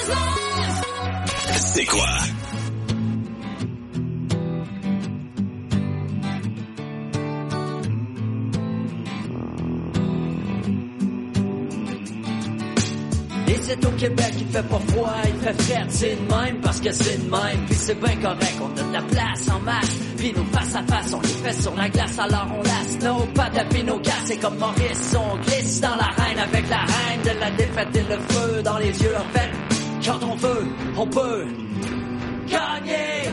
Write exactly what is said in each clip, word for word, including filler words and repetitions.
C'est quoi? Et c'est au Québec, il fait pas froid, il fait frais, c'est de même parce que c'est de même. Puis c'est bien correct, on a de la place en masse. Puis nos face à face, on les fait sur la glace, alors on lasse nos pattes à puis nos gars. C'est comme Maurice, on glisse dans l'arène avec la reine de la défaite et le feu dans les yeux. En fait, quand on veut, on peut gagner.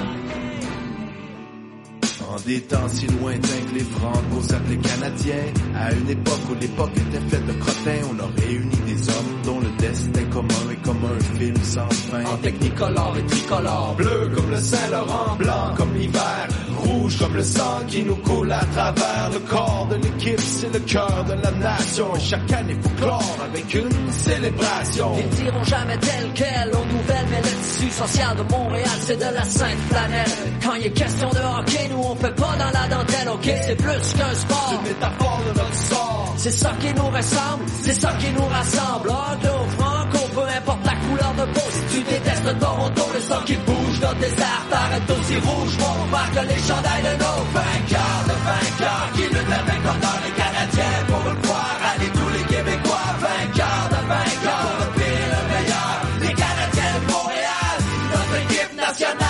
En des temps si lointains que les Franco s'appelaient Canadiens, à une époque où l'époque était faite de crottins, on a réuni des hommes dont le destin commun est comme un film sans fin. En technicolore et tricolore, bleu comme le Saint-Laurent, blanc comme l'hiver, rouge comme le sang qui nous coule à travers. Le corps de l'équipe, c'est le cœur de la nation, et chaque année faut clore avec une célébration. Ils diront jamais tel quel aux nouvelles, mais le tissu social de Montréal, c'est de la sainte flanelle. Quand il est question de hockey, nous on fait pas dans la dentelle, ok, c'est plus qu'un sport. C'est une métaphore de notre sort. C'est ça qui nous ressemble, c'est ça qui nous rassemble. Anglo, franco, peu importe la couleur de peau. Si tu détestes Toronto, le sang qui bouge dans tes arts, t'arrêtes aussi rouge. On marque les chandails de nos vainqueurs, de vainqueurs qui luttent avec honneur les Canadiens pour le pouvoir. Allez tous les Québécois, vainqueurs de vainqueurs, pour le pire et le meilleur. Les Canadiens de Montréal, notre équipe nationale.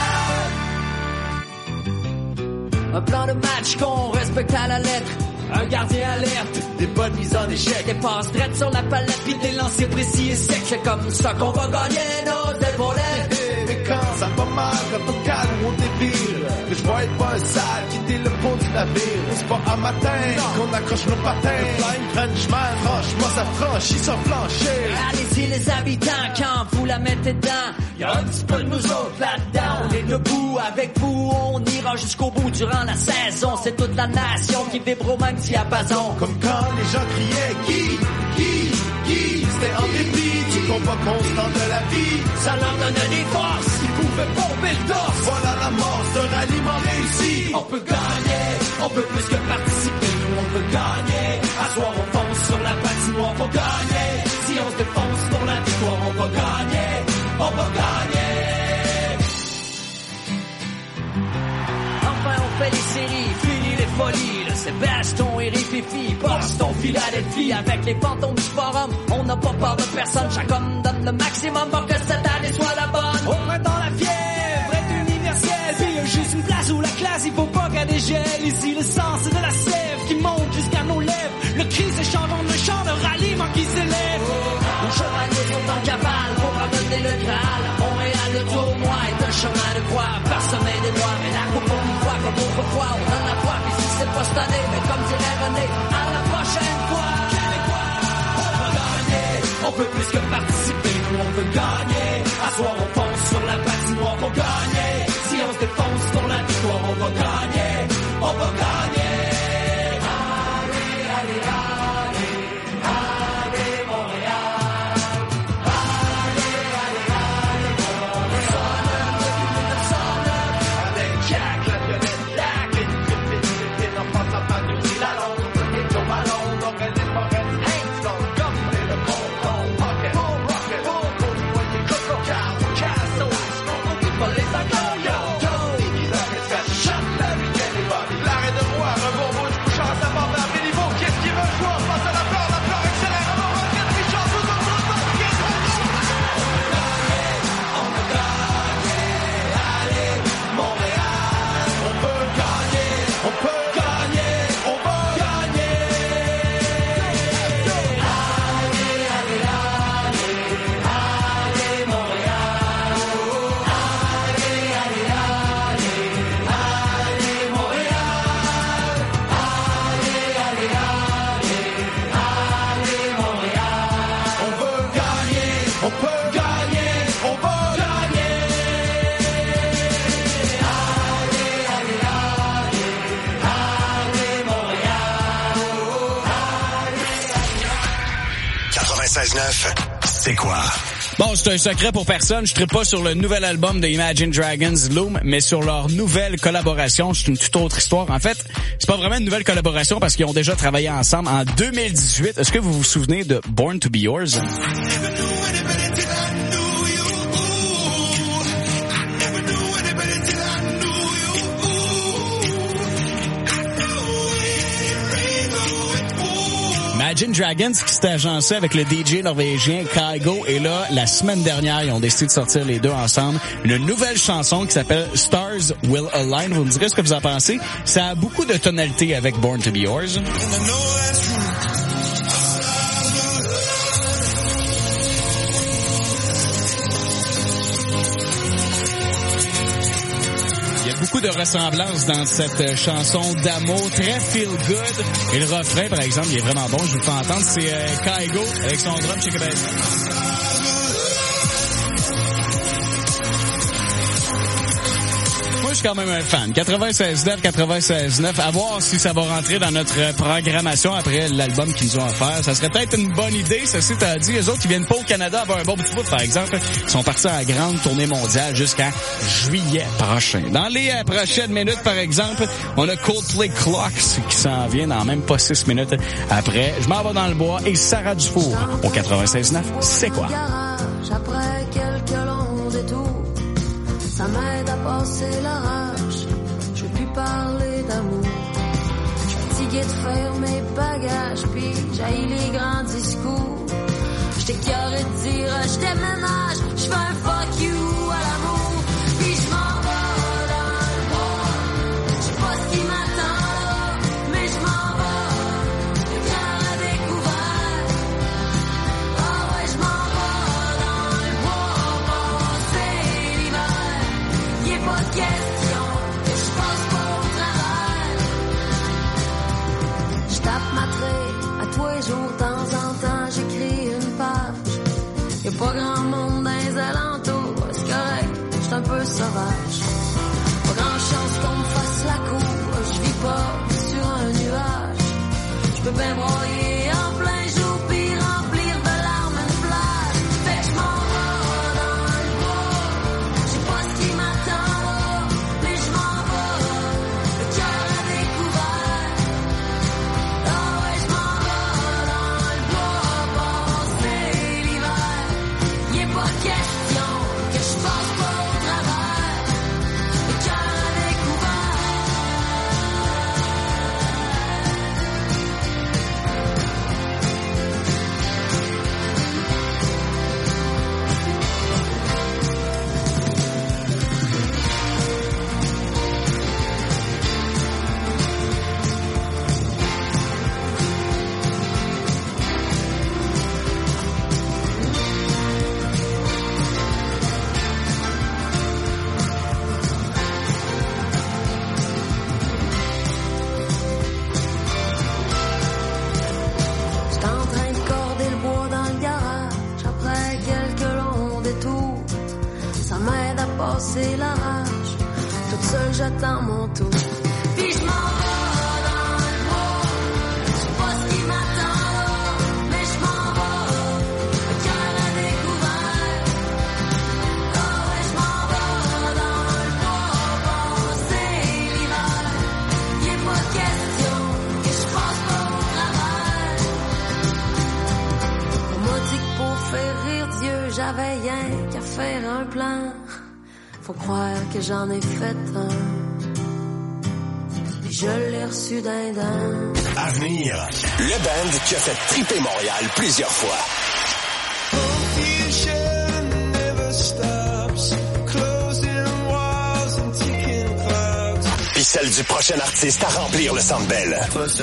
Un plan de match qu'on respecte à la lettre. Un gardien alerte, des bonnes mises en échec, des passes drettes sur la palette, puis des lancers précis et secs. C'est comme ça qu'on va gagner nos épaulettes. Mais quand ça va mal, quand on calme ou on débile, que je vais être pas un sale, quitter le pont du navire. C'est pas un matin qu'on accroche nos patins. Le Flying Frenchman, franchement ça franchit sur plancher. Allez-y les habitants, quand vous la mettez dedans, y'a un petit peu de nous autres là-dedans. On est debout avec vous, on ira jusqu'au bout durant la saison. C'est toute la nation qui vibre au même diapason. Comme quand les gens criaient Guy, Guy, Guy. C'était en dépit du combat constant de la vie. Ça leur donnait des forces, ils pouvaient pomper le torse. Voilà la mort d'un ralliement réussi. On peut gagner, on peut plus que participer. Nous on peut gagner, à soir on fonce sur la patinoire pour gagner. Si on se défonce pour la victoire, on va gagner, on va gagner. Enfin on fait les séries, fini les folies. Le Sébastien et Rififi, Boston, Philadelphie. Avec les fantômes du forum, on n'a pas peur de personne. Chaque homme donne le maximum pour que cette année soit la bonne. Au printemps la fièvre est universelle. Puis y a juste une place où la classe, il faut pas qu'elle dégèle. Ici le sang c'est de la sève qui monte jusqu'à nos lèvres. Le cri s'échange en un chant de ralliement qui s'élève. Nos chevaliers sont en cavale pour amener le Graal. Montréal, le tournoi est un chemin de croix parsemé des doigts. Mais la coupe on y voit comme autrefois. On donne la voix, puis si c'est pas cette année, mais comme dirait René, à la prochaine fois. Québécois, on va gagner. On peut plus que participer, nous on veut gagner. À soir on fonce sur la patinoire pour gagner. Si on se défonce pour la victoire, on va gagner. On va gagner. Allez, allez, allez. Allez, Montréal. Allez, allez, allez. Montréal. Avec Jack, la violette, Jack, et du pépé, pépé, en passant par du fil à l'ombre, on est au ballon, donc elle est foraine, Hanson, comme et le bonbon, rocket, rocket, rocket, rocket, coco, cow, castle, on dit pas les accords, yo, yo, il a qu'est-ce qu'elle chante, la vie, elle est bonne, l'arrêt de roi, un bon mot, je couche en sa barbe à mes niveaux, qu'est-ce qu'il veut jouer, on passe à la peur, la peur accélère, un bon mot, qu'est-ce qu'il chante, tout le monde, qu'est-ce qu'on On veut gagner, allez, Montréal. On peut gagner, on peut gagner, on va gagner. Allez, allez, allez, allez, Montréal. Allez, allez, allez, allez, Montréal. Allez, allez, allez, allez, Montréal. On veut gagner, on peut gagner, on va gagner. Allez, allez, allez, allez, Montréal. quatre-vingt-seize neuf, c'est quoi? Bon, c'est un secret pour personne. Je ne pas sur le nouvel album de Imagine Dragons, Loom, mais sur leur nouvelle collaboration. C'est une toute autre histoire. En fait, c'est pas vraiment une nouvelle collaboration parce qu'ils ont déjà travaillé ensemble en deux mille dix-huit. Est-ce que vous vous souvenez de Born to be Yours? Imagine Dragons qui s'est agencé avec le D J norvégien Kygo. Et là, la semaine dernière, ils ont décidé de sortir les deux ensemble une nouvelle chanson qui s'appelle Stars Will Align. Vous me direz ce que vous en pensez. Ça a beaucoup de tonalités avec Born to Be Yours. Il y a beaucoup de ressemblances dans cette chanson d'amour, très feel good. Et le refrain, par exemple, il est vraiment bon. Je vous le fais entendre. C'est euh, Kygo avec son drum chez Québec. Moi, je suis quand même un fan. quatre-vingt-seize neuf, quatre-vingt-seize neuf. À voir si ça va rentrer dans notre programmation après l'album qu'ils nous ont offert. Ça serait peut-être une bonne idée, ceci étant dit. Les autres qui viennent pas au Canada avoir un bon bout de foot, par exemple, ils sont partis en grande tournée mondiale jusqu'à juillet prochain. Dans les euh, prochaines minutes, par exemple, on a Coldplay Clocks qui s'en vient dans même pas six minutes après. Je m'en vais dans le bois et Sarah Dufour au quatre-vingt-seize neuf. C'est quoi? Après quelques longs détours, ça m'aide à passer la rage. Je veux plus parler d'amour. Je suis fatigué de faire mes bagages, puis j'haïs les grands discours. J'étais carré de dire je déménage, je fais un fuck you à l'amour. Puis je m'en vais dans le bois. Je sais pas ce qui m'attend là, mais je m'en vais. Le cœur à découvert. Ah ouais, je m'en vais dans le bois, passer l'hiver. Y'a pas de question que je passe pas au travers. Je tape ma traite à tous les jours, de temps en temps j'écris une page. Y'a pas grand monde dans les alentours, c'est correct, j'suis un peu sauvage. Pas grand chance qu'on me fasse la cour, je vis pas sur un nuage. J'peux bien broyer en plein jour, puis remplir de larmes une plage. Fait que j'm'en vais dans le bois, j'sais pas ce qui m'attend là, mais j'm'en vais, le cœur à découvert. Ah ouais, j'm'en vais dans le bois, passer l'hiver. Y'a pas de question que je passe pas au travers, le cœur à découvert. J'étais en train de corder le bois dans le garage. Après quelques longs détours, ça m'aide à passer la rage. Toute seule j'attends mon tour. Puis je m'en vais dans le bois, je sais pas ce qui m'attend là, mais je m'en vais, le cœur à découvert. Ah ouais, je m'en vais dans le bois, passer l'hiver. Y'a pas de question que je passe pas au travers. On m'a dit que pour faire rire Dieu, j'avais rien qu'à faire un plan. Faut croire que j'en ai fait un, et je l'ai reçu d'un d'un. À venir, le band qui a fait triper Montréal plusieurs fois. Puis celle du prochain artiste à remplir le Centre Bell.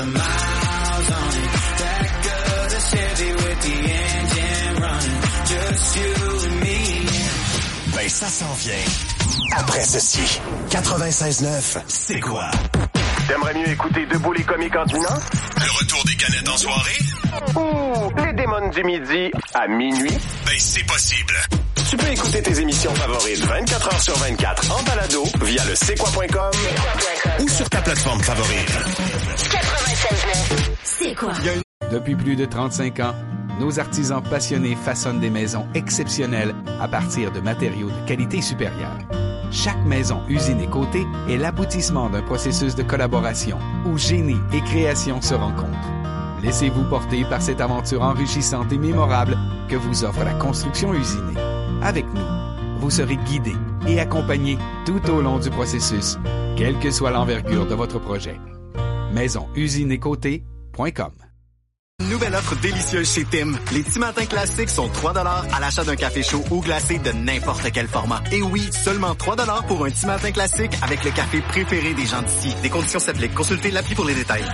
Ben ça s'en vient. Après ceci, quatre-vingt-seize neuf, c'est quoi? T'aimerais mieux écouter Debout les comiques en dînant? Le retour des canettes en soirée? Ou les démons du midi à minuit? Ben c'est possible. Tu peux écouter tes émissions favorites vingt-quatre heures sur vingt-quatre en balado via le c'est quoi point com ou sur ta plateforme favorite. quatre-vingt-seize neuf, c'est quoi? Depuis plus de trente-cinq ans, nos artisans passionnés façonnent des maisons exceptionnelles à partir de matériaux de qualité supérieure. Chaque maison usine et cotée est l'aboutissement d'un processus de collaboration où génie et création se rencontrent. Laissez-vous porter par cette aventure enrichissante et mémorable que vous offre la construction usinée. Avec nous, vous serez guidé et accompagné tout au long du processus, quelle que soit l'envergure de votre projet. maison usine et cotée point com Nouvelle offre délicieuse chez Tim. Les Timatins classiques sont trois dollars à l'achat d'un café chaud ou glacé de n'importe quel format. Et oui, seulement trois dollars pour un Timatin classique avec le café préféré des gens d'ici. Des conditions s'appliquent. Consultez l'appli pour les détails.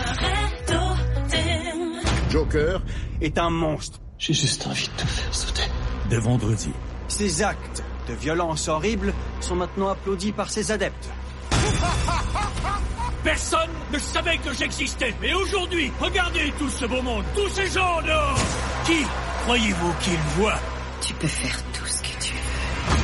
Joker est un monstre. J'ai juste envie de te faire sauter. De vendredi. Ses actes de violence horrible sont maintenant applaudis par ses adeptes. Personne ne savait que j'existais. Mais aujourd'hui, regardez tout ce beau monde, tous ces gens dehors. Qui croyez-vous qu'ils voient? Tu peux faire tout ce que tu veux.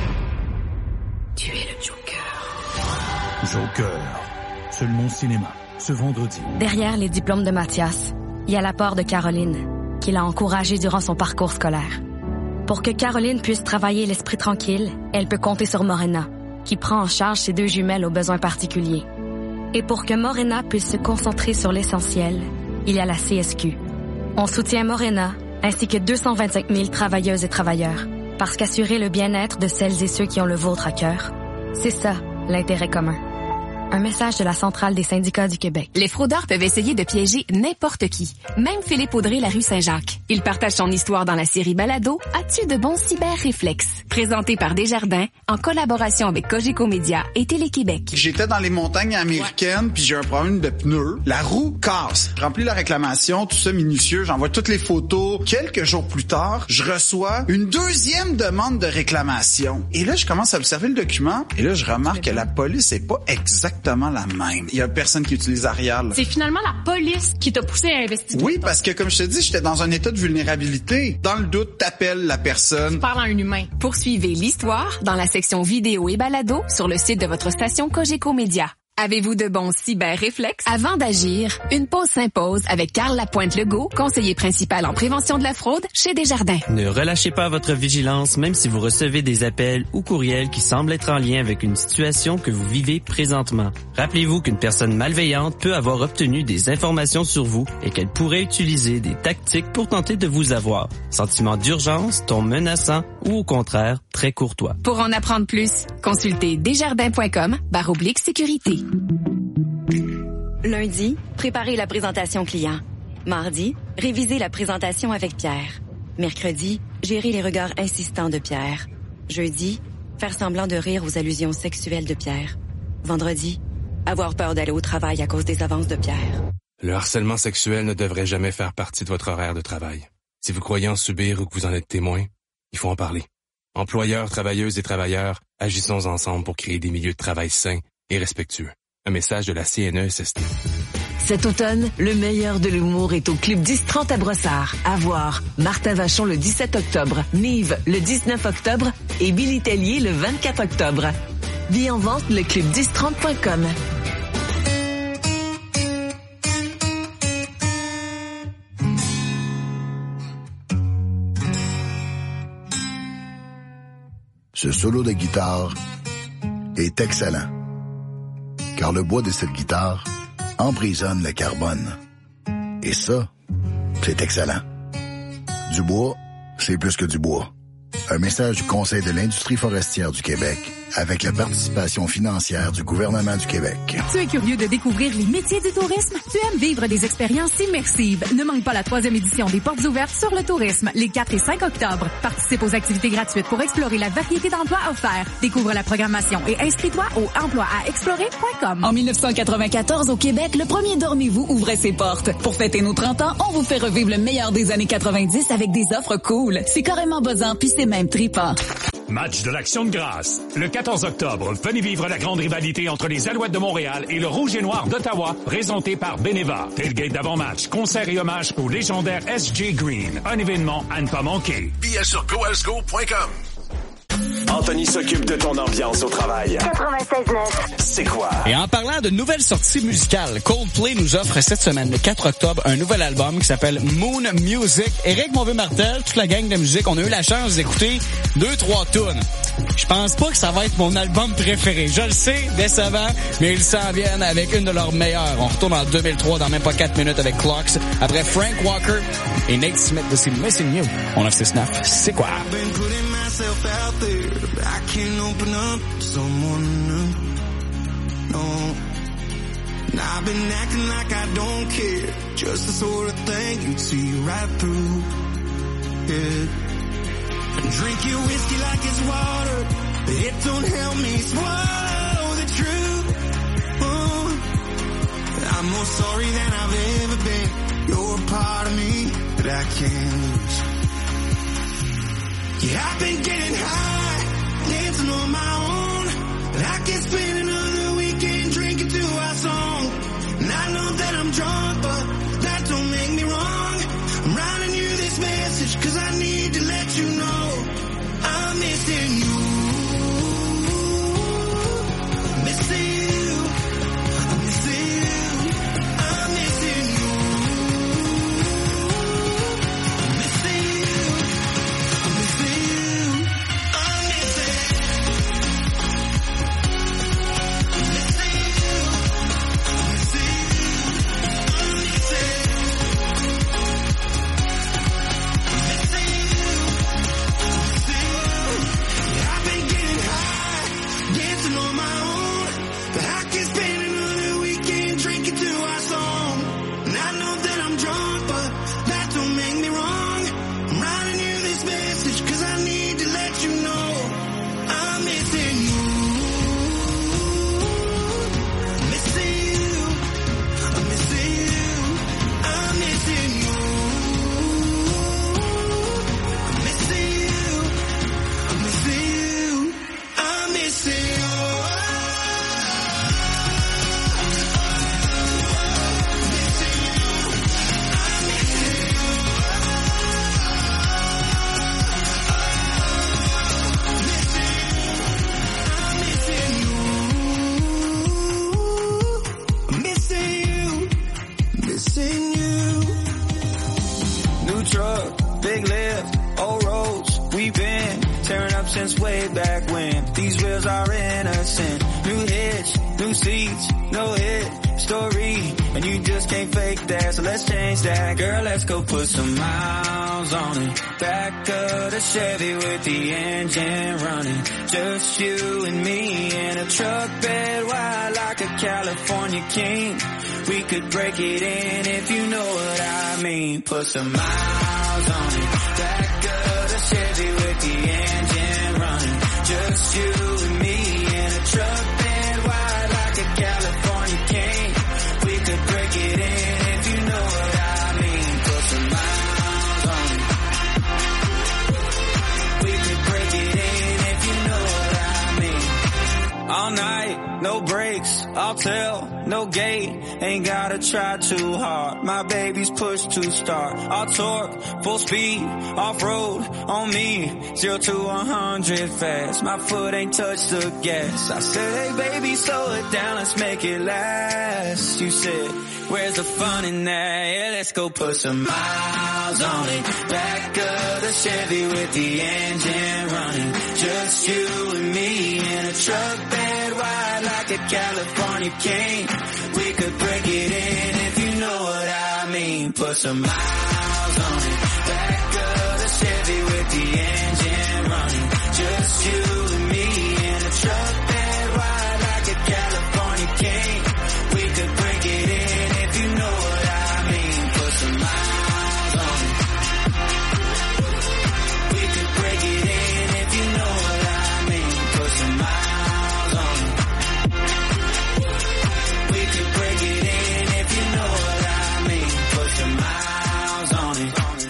Tu es le Joker. Joker. Seul mon cinéma, ce vendredi. Derrière les diplômes de Mathias, il y a l'apport de Caroline, qui l'a encouragé durant son parcours scolaire. Pour que Caroline puisse travailler l'esprit tranquille, elle peut compter sur Morena, qui prend en charge ses deux jumelles aux besoins particuliers. Et pour que Morena puisse se concentrer sur l'essentiel, il y a la C S Q. On soutient Morena, ainsi que deux cent vingt-cinq mille travailleuses et travailleurs, parce qu'assurer le bien-être de celles et ceux qui ont le vôtre à cœur, c'est ça, l'intérêt commun. Un message de la Centrale des syndicats du Québec. Les fraudeurs peuvent essayer de piéger n'importe qui, même Philippe Audrey, la rue Saint-Jacques. Il partage son histoire dans la série Balado « As-tu de bons cyber-réflexes ?» présenté par Desjardins, en collaboration avec Cogeco Média et Télé-Québec. J'étais dans les montagnes américaines, puis j'ai un problème de pneus. La roue casse. Je remplis la réclamation, tout ça minutieux, j'envoie toutes les photos. Quelques jours plus tard, je reçois une deuxième demande de réclamation. Et là, je commence à observer le document, et là, je remarque que la police est pas exactement la même. Il y a personne qui utilise Arial. C'est finalement la police qui t'a poussé à investiguer. Oui, parce que comme je te dis, j'étais dans un état de vulnérabilité. Dans le doute, t'appelles la personne. Tu parles à un humain. Poursuivez l'histoire dans la section vidéo et balado sur le site de votre station Cogeco Média. Avez-vous de bons cyber-réflexes? Avant d'agir, une pause s'impose avec Carl Lapointe-Legault, conseiller principal en prévention de la fraude chez Desjardins. Ne relâchez pas votre vigilance même si vous recevez des appels ou courriels qui semblent être en lien avec une situation que vous vivez présentement. Rappelez-vous qu'une personne malveillante peut avoir obtenu des informations sur vous et qu'elle pourrait utiliser des tactiques pour tenter de vous avoir. Sentiment d'urgence, ton menaçant ou au contraire, très courtois. Pour en apprendre plus, consultez desjardins point com barre oblique sécurité. Lundi, préparez la présentation client. Mardi, révisez la présentation avec Pierre. Mercredi, gérez les regards insistants de Pierre. Jeudi, faire semblant de rire aux allusions sexuelles de Pierre. Vendredi, avoir peur d'aller au travail à cause des avances de Pierre. Le harcèlement sexuel ne devrait jamais faire partie de votre horaire de travail. Si vous croyez en subir ou que vous en êtes témoin, il faut en parler. Employeurs, travailleuses et travailleurs, agissons ensemble pour créer des milieux de travail sains et respectueux. Un message de la C N E S S T. Cet automne, le meilleur de l'humour est au Club dix trente à Brossard. À voir, Martin Vachon le dix-sept octobre, Nive le dix-neuf octobre et Billy Tellier le vingt-quatre octobre. Billets en vente, le club dix trente point com. Ce solo de guitare est excellent, car le bois de cette guitare emprisonne le carbone. Et ça, c'est excellent. Du bois, c'est plus que du bois. Un message du Conseil de l'industrie forestière du Québec avec la participation financière du gouvernement du Québec. Tu es curieux de découvrir les métiers du tourisme? Tu aimes vivre des expériences immersives? Ne manque pas la troisième édition des Portes ouvertes sur le tourisme, les quatre et cinq octobre. Participe aux activités gratuites pour explorer la variété d'emplois offerts. Découvre la programmation et inscris-toi au emploi à explorer point com. En dix-neuf cent quatre-vingt-quatorze, au Québec, le premier Dormez-vous ouvrait ses portes. Pour fêter nos trente ans, on vous fait revivre le meilleur des années quatre-vingt-dix avec des offres cool. C'est carrément buzzant, puis c'est même trippant. Match de l'Action de grâce. Le quatorze octobre, venez vivre la grande rivalité entre les Alouettes de Montréal et le Rouge et Noir d'Ottawa, présenté par Beneva. Tailgate d'avant-match, concert et hommage au légendaire S J Green. Un événement à ne pas manquer. Billets sur go s go point com. Anthony s'occupe de ton ambiance au travail. quatre-vingt-seize neuf. C'est quoi? Et en parlant de nouvelles sorties musicales, Coldplay nous offre cette semaine, le quatre octobre, un nouvel album qui s'appelle Moon Music. Éric Monvieux-Martel, toute la gang de musique, on a eu la chance d'écouter deux, trois tunes. Je pense pas que ça va être mon album préféré. Je le sais, décevant, mais ils s'en viennent avec une de leurs meilleures. On retourne en deux mille trois dans même pas quatre minutes avec Clocks. Après Frank Walker et Nate Smith de C'est Missing You. On neuf six neuf, c'est quoi? Out there, but I can't open up to someone new. No, And I've been acting like I don't care, just the sort of thing you'd see right through. Yeah. And drink your whiskey like it's water, but it don't help me swallow the truth. Oh, I'm more sorry than I've ever been. You're a part of me that I can't lose. Yeah, I've been getting high, dancing on my own, but I can't spend another weekend drinking to our song. And I know that I'm drunk, but that don't make me wrong. I'm writing you this message, cause I need to let you know I'm missing you. I'm missing you. I'm missing you. I'm missing you. I'm missing you. I'm missing you. I'm missing you. I'm missing you. I'm missing you. I'm missing you. I've been getting high, dancing on my own, but I can't spend another weekend drinking to our song. And I know that I'm drunk, but that don't make me wrong. I'm writing you this message, cause I need to let you know I'm missing you. I'm missing you. I'm missing you. I'm missing you. I'm missing you. I'm missing you. I'm missing you. I'm missing you. Missing you. New truck, big lift, old roads. We've been tearing up since way back when. These wheels are innocent. New hitch, new seats, no hit story. And you just can't fake that, so let's change that. Girl, let's go put some miles on it. Back of the Chevy with the engine running. Just you and me in a truck bed wide like a California king. We could break it in if you know what I mean. Put some miles on it. Back of the Chevy with the engine running. Just you and me in a truck bed wide like a California king. We could break it in if you know what I mean. Put some miles on it. We could break it in if you know what I mean. All night, no brakes, I'll tell, no gate. Ain't gotta try too hard. My baby's push to start. I'll torque, full speed, off-road, on me. Zero to a hundred fast. My foot ain't touched the gas. I said, hey baby, slow it down, let's make it last. You said, where's the fun in that? Yeah, let's go put some miles on it. Back of the Chevy with the engine running. Just you and me in a truck bed wide like a California king. We could break it in if you know what I mean. Put some miles on it. Back of the Chevy with the engine running. Just you and me in a truck bed wide like a California king. We could break it in if you know what I mean. Put some miles on it. We could break it in if you know what I mean. Put some miles on it. We could break it in if you know what I mean. Put some miles on it.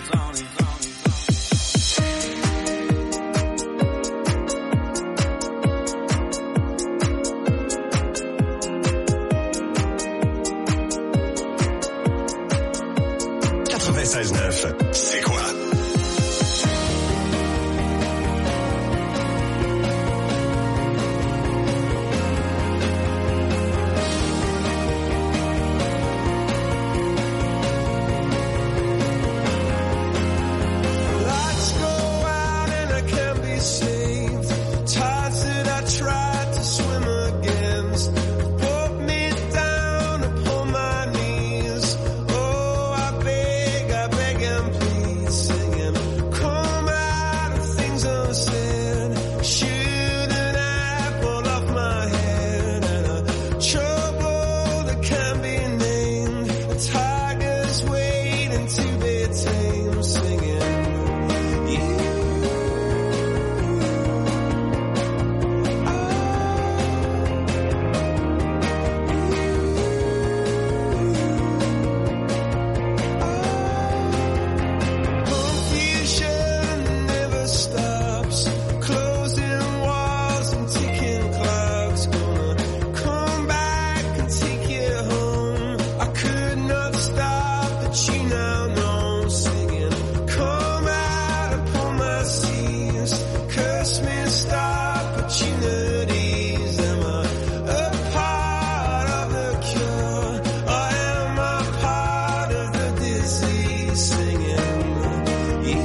quatre-vingt-seize neuf, c'est quoi? Lights go out and I can't be saved. Tides that I tried to swim against put me down upon my knees. Oh, I beg, I beg and please. opportunities. Am I a part of the cure, or am I part of the disease? Singing you.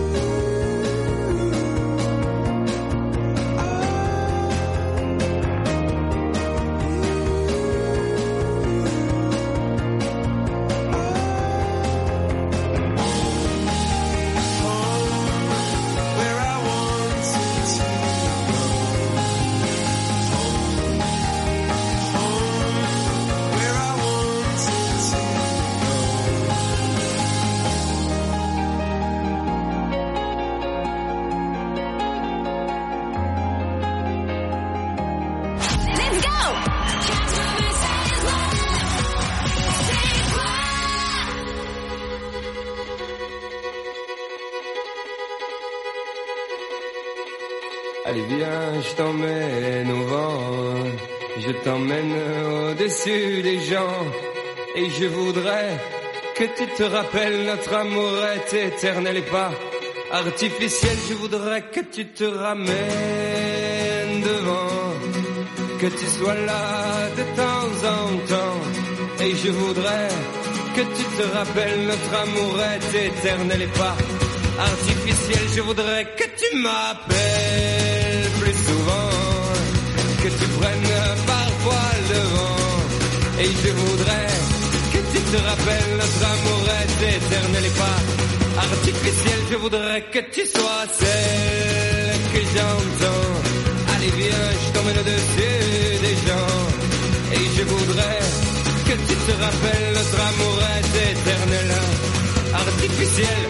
Allez viens, je t'emmène au vent, je t'emmène au-dessus des gens, et je voudrais que tu te rappelles notre amour est éternel et pas artificiel. Je voudrais que tu te ramènes devant, que tu sois là de temps en temps, et je voudrais que tu te rappelles notre amour est éternel et pas artificiel. Je voudrais que tu m'appelles plus souvent, que tu prennes parfois le devant, et je voudrais que tu te rappelles notre amour est éternel et pas artificiel. Je voudrais que tu sois celle que j'entends. Allez viens, je t'emmène au-dessus des gens, et je voudrais que tu te rappelles notre amour est éternel, artificiel.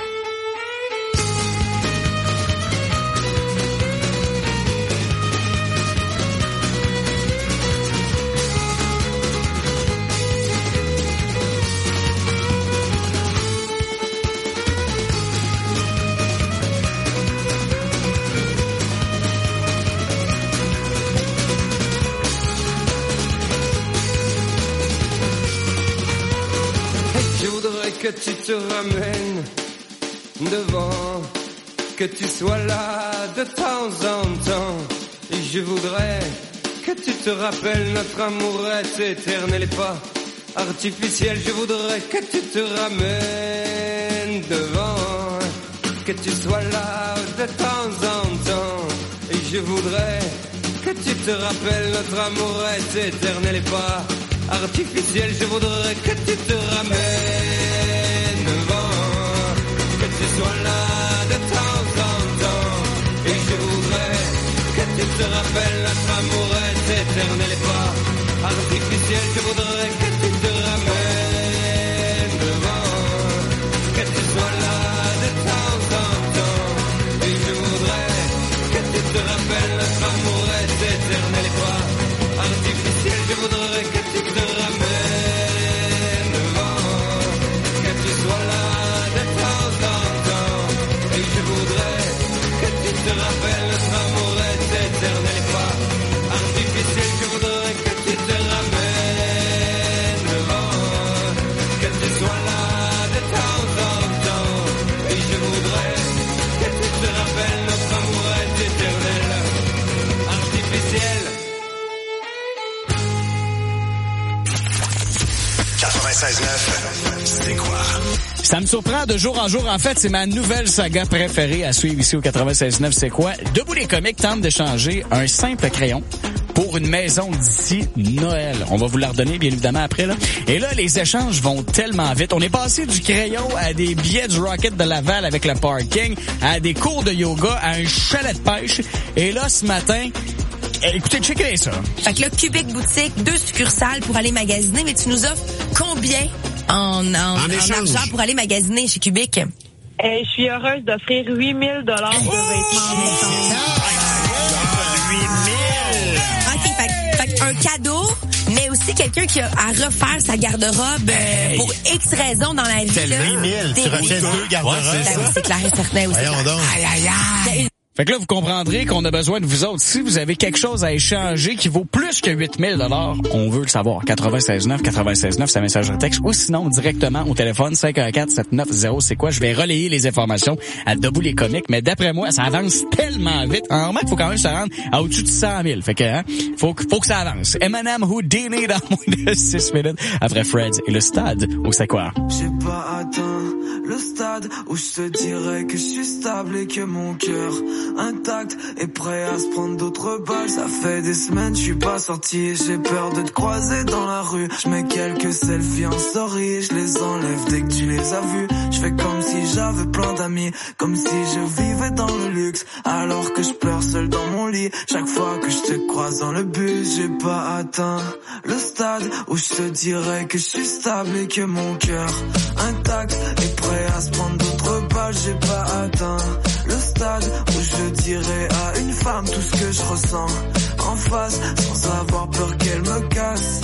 Que tu te ramènes devant, que tu sois là de temps en temps, et je voudrais que tu te rappelles notre amour est éternel et pas artificiel. Je voudrais que tu te ramènes devant, que tu sois là de temps en temps, et je voudrais que tu te rappelles notre amour est éternel et pas artificiel. Je voudrais que tu te ramènes devant, que tu sois là de temps en temps, et je voudrais que tu te rappelles notre amour est éternel et pas artificiel. Je voudrais que tu te ramènes devant, que tu sois là de temps en temps, et je voudrais que tu te rappelles notre amour est éternel et pas artificiel. Je voudrais que tu te ramènes devant, que tu sois là de temps en temps, et je voudrais que tu te rappelles notre amour est éternel et pas artificiel. Je voudrais que tu te ramènes devant, que tu sois là de temps en temps, et je voudrais que tu te rappelles notre amour est éternel, artificiel. quatre-vingt-seize neuf, c'est quoi? Ça me surprend de jour en jour. En fait, c'est ma nouvelle saga préférée à suivre ici au quatre-vingt-seize neuf. C'est quoi? Debout les comiques tente d'échanger un simple crayon pour une maison d'ici Noël. On va vous la redonner, bien évidemment, après, là. Et là, les échanges vont tellement vite. On est passé du crayon à des billets du Rocket de Laval avec le parking, à des cours de yoga, à un chalet de pêche. Et là, ce matin... Écoutez, checkez ça. Fait que là, Cubic Boutique, deux succursales pour aller magasiner, mais tu nous offres combien en, en, en, en argent pour aller magasiner chez Cubic? Euh, je suis heureuse d'offrir huit mille dollars de vêtements. huit mille! OK, fait, fait un cadeau, mais aussi quelqu'un qui a à refaire sa garde-robe euh, pour X raisons dans la vie. C'est le huit mille, tu rachètes deux garde-robes. Ouais, c'est, c'est clair et certain aussi. Voyons donc. Aïe, aïe, aïe. Fait que là, vous comprendrez qu'on a besoin de vous autres. Si vous avez quelque chose à échanger qui vaut plus que huit mille dollars, on veut le savoir. quatre-vingt-seize neuf, quatre-vingt-seize neuf, c'est un message de texte. Ou sinon, directement au téléphone, cinq un quatre, sept neuf zéro, c'est quoi? Je vais relayer les informations à Debout les comiques. Mais d'après moi, ça avance tellement vite. En remarque, il faut quand même se rendre à au-dessus de cent mille. Fait que, hein, faut, faut que ça avance. Eminem Houdini dans moins de six minutes. Après Fred et le stade, où c'est quoi? J'ai pas atteint le stade où je te dirais que je suis stable et que mon cœur intact et prêt à se prendre d'autres balles. Ça fait des semaines je suis pas sorti et j'ai peur de te croiser dans la rue. Je mets quelques selfies en story et je les enlève dès que tu les as vus. Je fais comme si j'avais plein d'amis, comme si je vivais dans le luxe, alors que je pleure seul dans mon lit. Chaque fois que je te croise dans le bus, j'ai pas atteint le stade où je te dirais que je suis stable et que mon cœur intact et prêt à se prendre d'autres balles. J'ai pas atteint le stade où je dirais à une femme tout ce que je ressens en face, sans avoir peur qu'elle me casse.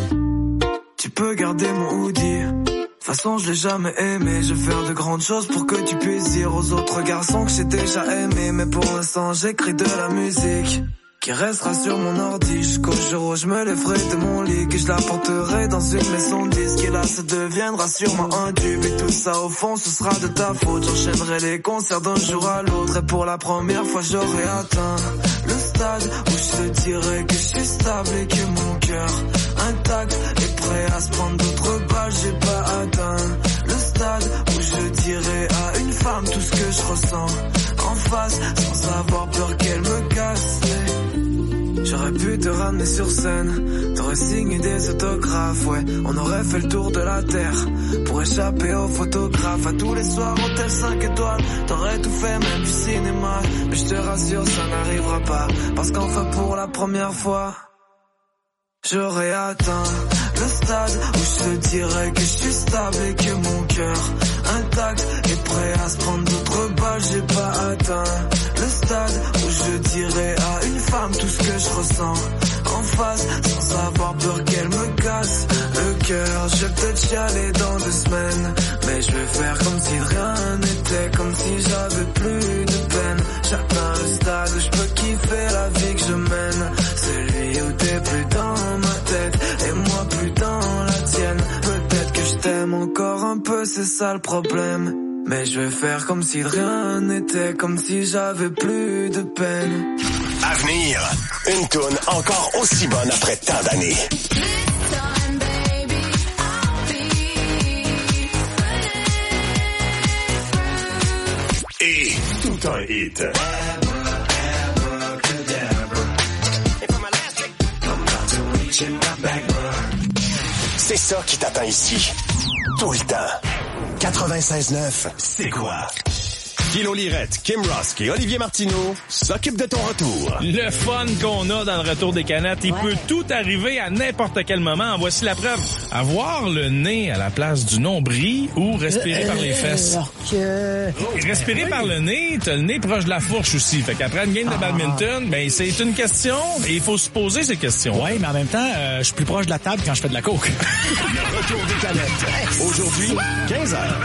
Tu peux garder mon hoodie, de toute façon je l'ai jamais aimé. Je vais faire de grandes choses pour que tu puisses dire aux autres garçons que j'ai déjà aimé. Mais pour l'instant j'écris de la musique qui restera sur mon ordi jusqu'au jour où je me lèverai de mon lit, que je la porterai dans une maison de disques. Et là ça deviendra sûrement un tube, et tout ça au fond ce sera de ta faute. J'enchaînerai les concerts d'un jour à l'autre, et pour la première fois j'aurai atteint le stade où je te dirais que je suis stable et que mon cœur intact est prêt à se prendre d'autres balles. J'ai pas atteint le stade où je dirais à une femme tout ce que je ressens en face, sans avoir peur qu'elle me casse. J'aurais pu te ramener sur scène, t'aurais signé des autographes, ouais. On aurait fait le tour de la terre pour échapper aux photographes. À tous les soirs, hôtel cinq étoiles, t'aurais tout fait, même du cinéma. Mais je te rassure, ça n'arrivera pas, parce qu'enfin pour la première fois, j'aurais atteint le stade où je te dirais que je suis stable et que mon cœur intact est prêt à se prendre d'autres balles. J'ai pas atteint le stade où je dirais à une femme tout ce que je ressens en face, sans avoir peur qu'elle me casse le cœur. Je vais peut-être chialer dans deux semaines, mais je vais faire comme si rien n'était, comme si j'avais plus de peine. J'atteins le stade où je peux kiffer la vie que je mène, celui où t'es plus dans ma tête et moi plus dans la tienne. Peut-être que je t'aime encore un peu, c'est ça le problème, mais je vais faire comme si rien n'était, comme si j'avais plus de peine. À venir, une toune encore aussi bonne après tant d'années. Et tout un hit. C'est ça qui t'attend ici. Tout le temps. quatre-vingt-seize neuf, c'est quoi? Kilo Lirette, Kim Rusk et Olivier Martineau s'occupent de ton retour. Le fun qu'on a dans le retour des canettes, il ouais. peut tout arriver à n'importe quel moment. En voici la preuve. Avoir le nez à la place du nombril ou respirer euh, par les fesses. Euh, Et respirer oui. par le nez, t'as le nez proche de la fourche aussi. Fait qu'après une game de badminton, ben c'est une question et il faut se poser ces questions. Oui, mais en même temps, euh, je suis plus proche de la table quand je fais de la coke. Le retour des canettes. Aujourd'hui, quinze heures.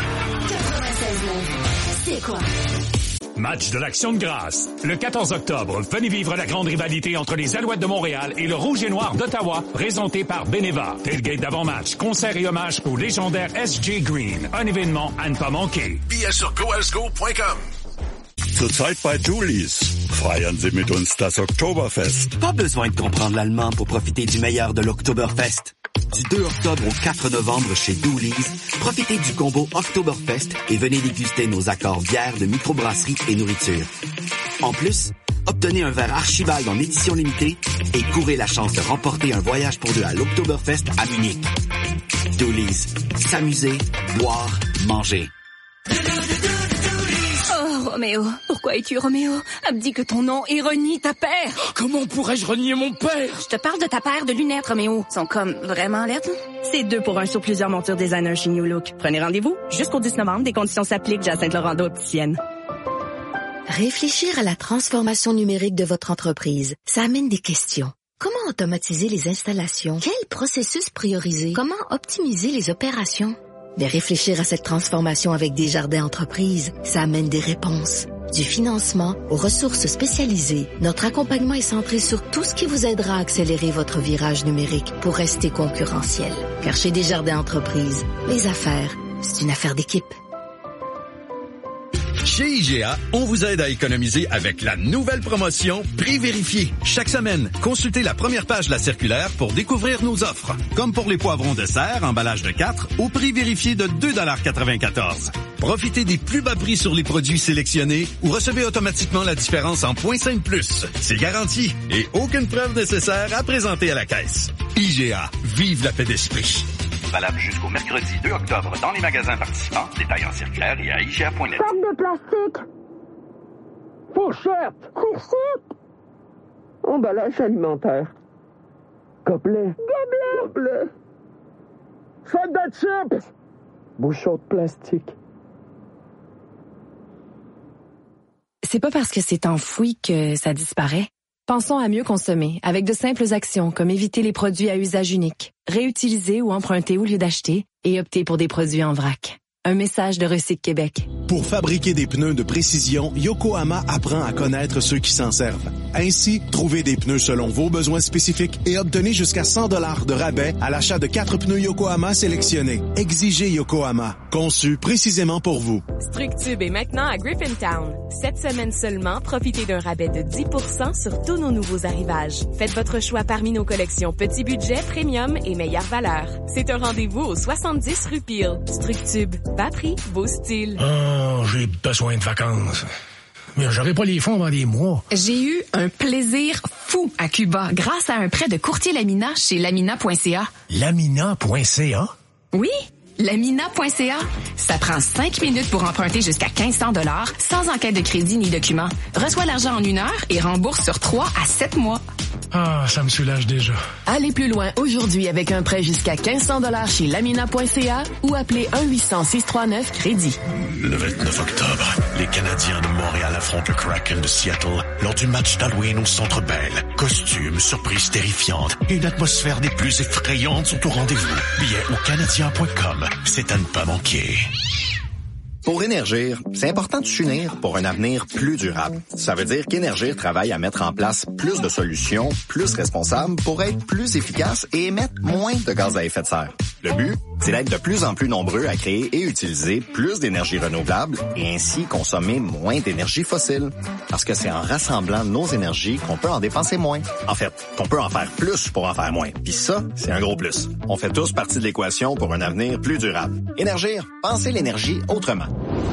C'est quoi? Match de l'Action de grâce. Le quatorze octobre, venez vivre la grande rivalité entre les Alouettes de Montréal et le Rouge et Noir d'Ottawa, présenté par Beneva. Tailgate d'avant-match, concert et hommage au légendaire S J Green. Un événement à ne pas manquer. Billets sur go s go point com. Zurzeit bei Julis. Feiern Sie mit uns das Oktoberfest. Pas besoin de comprendre l'allemand pour profiter du meilleur de l'Oktoberfest. Du deux octobre au quatre novembre chez Dooley's, profitez du combo Oktoberfest et venez déguster nos accords bières de microbrasserie et nourriture. En plus, obtenez un verre Archibald en édition limitée et courez la chance de remporter un voyage pour deux à l'Oktoberfest à Munich. Dooley's. S'amuser, boire, manger. Oh, Roméo. Pourquoi es-tu Roméo? Abdis que ton nom et renie ta père. Comment pourrais-je renier mon père? Je te parle de ta paire de lunettes, Roméo. Ils sont comme vraiment lettres. C'est deux pour un sur plusieurs montures designer chez New Look. Prenez rendez-vous jusqu'au dix novembre. Des conditions s'appliquent. Jacinthe Laurent d'Opticienne. Réfléchir à la transformation numérique de votre entreprise, ça amène des questions. Comment automatiser les installations? Quel processus prioriser? Comment optimiser les opérations? Mais réfléchir à cette transformation avec Desjardins Entreprises, ça amène des réponses. Du financement aux ressources spécialisées, notre accompagnement est centré sur tout ce qui vous aidera à accélérer votre virage numérique pour rester concurrentiel. Car chez Desjardins Entreprises, les affaires, c'est une affaire d'équipe. Chez I G A, on vous aide à économiser avec la nouvelle promotion Prix vérifié. Chaque semaine, consultez la première page de la circulaire pour découvrir nos offres. Comme pour les poivrons de serre, emballage de quatre, au prix vérifié de deux dollars quatre-vingt-quatorze. Profitez des plus bas prix sur les produits sélectionnés ou recevez automatiquement la différence en points cinq plus. C'est garanti et aucune preuve nécessaire à présenter à la caisse. I G A, vive la paix d'esprit. Valable jusqu'au mercredi deux octobre dans les magasins participants. Détails en circulaire et à I G A point net. Sac de plastique. Fourchette. Fourchette. Emballage alimentaire. Gobelet. Gobelet. Gobelet. Sac de chips. Bouchon de plastique. C'est pas parce que c'est enfoui que ça disparaît. Pensons à mieux consommer avec de simples actions comme éviter les produits à usage unique, réutiliser ou emprunter au lieu d'acheter et opter pour des produits en vrac. Un message de Recyc Québec. Pour fabriquer des pneus de précision, Yokohama apprend à connaître ceux qui s'en servent. Ainsi, trouvez des pneus selon vos besoins spécifiques et obtenez jusqu'à cent dollars de rabais à l'achat de quatre pneus Yokohama sélectionnés. Exigez Yokohama, conçu précisément pour vous. Structube est maintenant à Griffintown. Cette semaine seulement, profitez d'un rabais de dix pour cent sur tous nos nouveaux arrivages. Faites votre choix parmi nos collections petit budget, premium et meilleure valeur. C'est un rendez-vous au soixante-dix rue Peel. Structube. Bas prix, beau style. Oh, j'ai besoin de vacances. Mais j'aurai pas les fonds dans des mois. J'ai eu un plaisir fou à Cuba grâce à un prêt de courtier Lamina chez lamina point c a. lamina point c a? Oui, lamina point c a. Ça prend cinq minutes pour emprunter jusqu'à mille cinq cents dollars sans enquête de crédit ni document. Reçois l'argent en une heure et rembourse sur trois à sept mois. Ah, ça me soulage déjà. Allez plus loin aujourd'hui avec un prêt jusqu'à mille cinq cents dollars chez lamina point c a ou appelez un huit cents six cent trente-neuf crédit. Le vingt-neuf octobre, les Canadiens de Montréal affrontent le Kraken de Seattle lors du match d'Halloween au Centre Bell. Costumes, surprises terrifiantes et une atmosphère des plus effrayantes sont au rendez-vous. Billets au canadien point com. C'est à ne pas manquer. Pour Énergir, c'est important de s'unir pour un avenir plus durable. Ça veut dire qu'Énergir travaille à mettre en place plus de solutions, plus responsables pour être plus efficace et émettre moins de gaz à effet de serre. Le but, c'est d'être de plus en plus nombreux à créer et utiliser plus d'énergie renouvelable et ainsi consommer moins d'énergie fossile. Parce que c'est en rassemblant nos énergies qu'on peut en dépenser moins. En fait, qu'on peut en faire plus pour en faire moins. Puis ça, c'est un gros plus. On fait tous partie de l'équation pour un avenir plus durable. Énergir, pensez l'énergie autrement.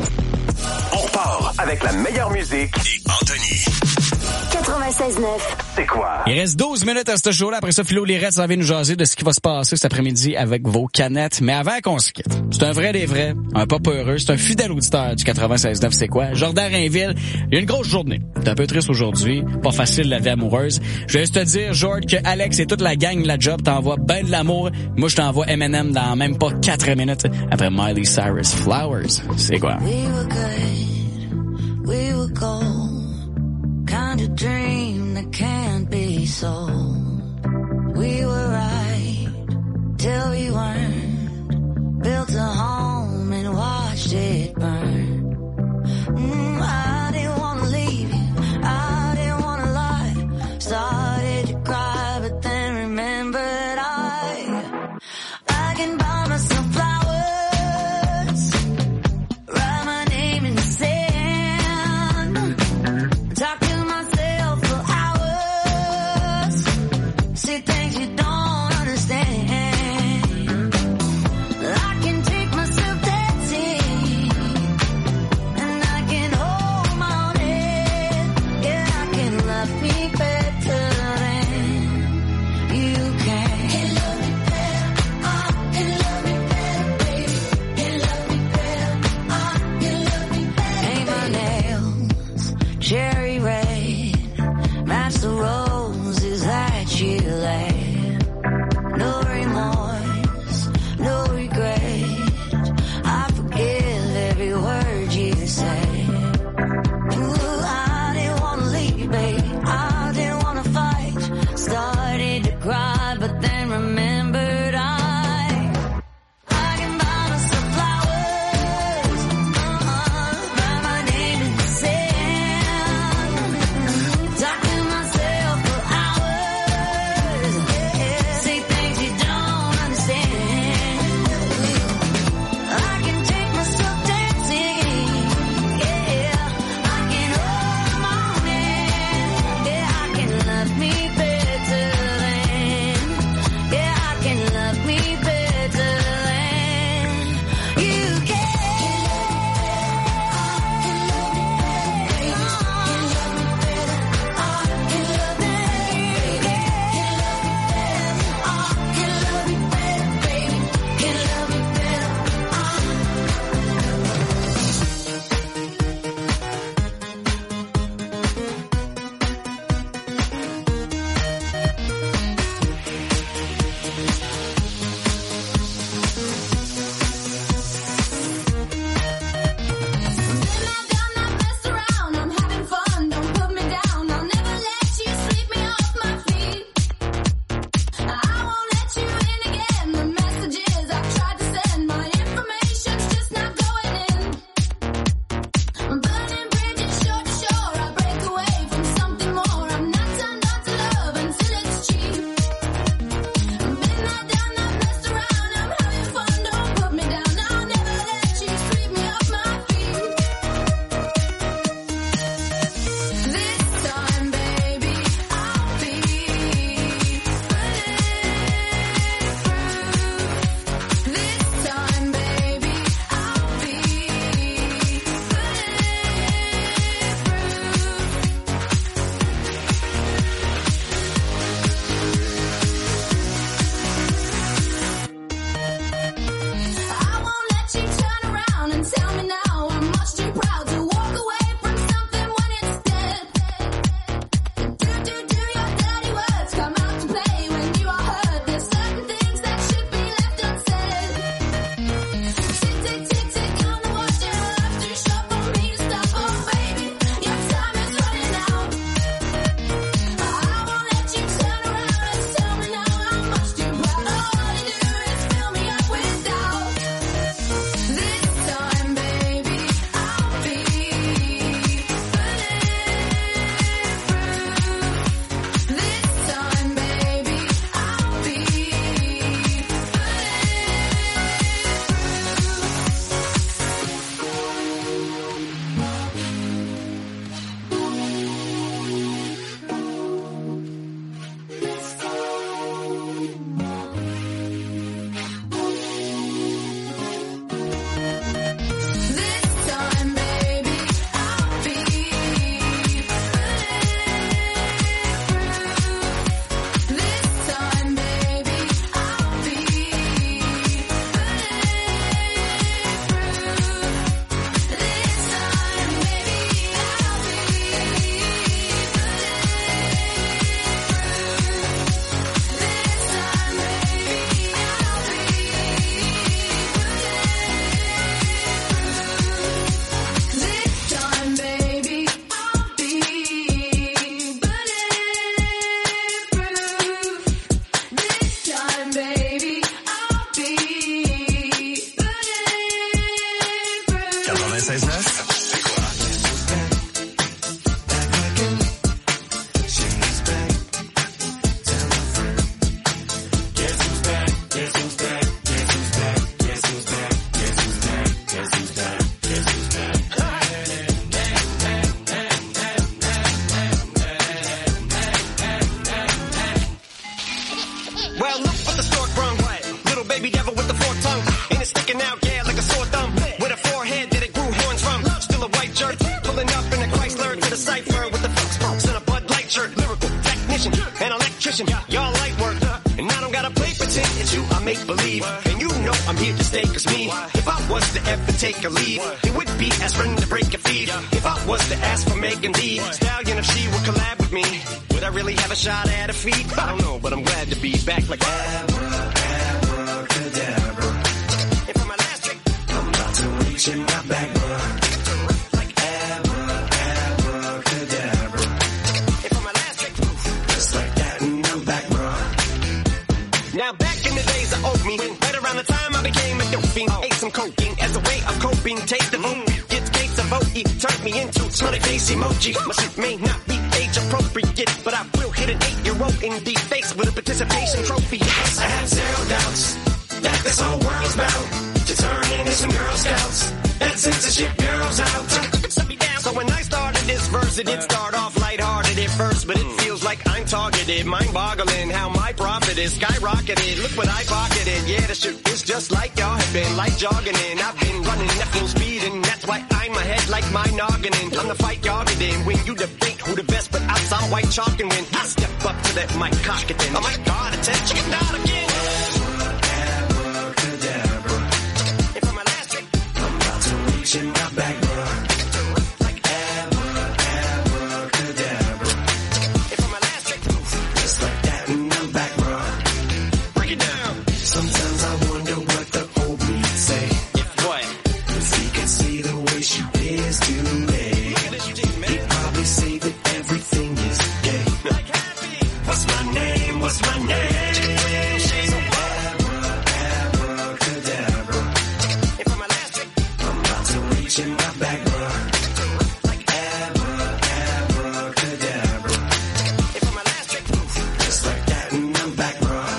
On repart avec la meilleure musique et Anthony. quatre-vingt-seize neuf. C'est quoi? Il reste douze minutes à ce show-là. Après ça, Philo Lirette s'en vient nous jaser de ce qui va se passer cet après-midi avec vos canettes. Mais avant qu'on se quitte, c'est un vrai des vrais, un pas peureux, c'est un fidèle auditeur du quatre-vingt-seize neuf. C'est quoi? Jordan Rainville, il y a une grosse journée. T'es un peu triste aujourd'hui, pas facile la vie amoureuse. Je vais juste te dire, George, que Alex et toute la gang de la job t'envoient ben de l'amour. Moi, je t'envoie M and M dans même pas quatre minutes après Miley Cyrus. Flowers, c'est quoi? We were good, we were gold, kind of dream that can't be sold. We were right till we weren't, built a home and watched it burn. Mm, I didn't want to leave you, I didn't want to lie, started to cry but then remembered I, I can buy myself flowers, write my name in the sand, talk to myself for hours, say things you don't understand. I can take myself dancing, and I can hold my own head. Yeah, I can love me better than you can. Can love me better, I can love me better, baby. Can love me better, I can love me better. Paint my nails cherry red, match the roses that you laid. No remorse, no regret. I forgive every word you say. Ooh, I didn't wanna leave, babe. I didn't wanna fight. Started to cry, but then remembered I, I can buy myself flowers. Uh-huh, write my name in the sand. magician, an electrician, y'all light work. And I don't gotta play pretend, it's you I make believe. And you know I'm here to stay, cause me, if I was to ever take a leave, it would be aspirin to break your feet. If I was to ask for Megan Thee Stallion, if she would collab with me, would I really have a shot at her feet? I don't know, but I'm glad to be back like Abra, abracadabra. And for my last trick, I'm about to reach in my back, bruh. Like Abra, abracadabra. And for my last trick, just like that, and I'm back, bruh. Now back in the days I owed me, right around the time I became a dope fiend, ate some cocaine as a way of coping, take the vote, get gates of O E, turned me into smiley face emoji. My shit may not be age appropriate, but I will hit an eight-year-old in the face with a participation trophy. Yes, I have zero doubts that this whole world's bound to turn into some Girl Scouts and censorship girls out. So when I started this verse, it did start off lighthearted at first, but it feels like I'm targeted, mind-boggling how my profit is skyrocketed. Look what I pocketed, yeah, the shit is just like y'all have been, like jogging in. I've been running at full speed, and that's why I'm ahead like my noggin. I'm the fight y'all get in when you debate who the best, but I'm some white chalk, and when I step up to that mic, cock it in. Oh my God, attention, get down again. Abracadabra. And for my last trick, I'm about to reach in my bag, bruh. What's my name? She's a abracadabra. And for my last trick, I'm about to reach in my bag, bruh. Like abra, abracadabra. And for my last trick, just like that, and I'm back, bruh.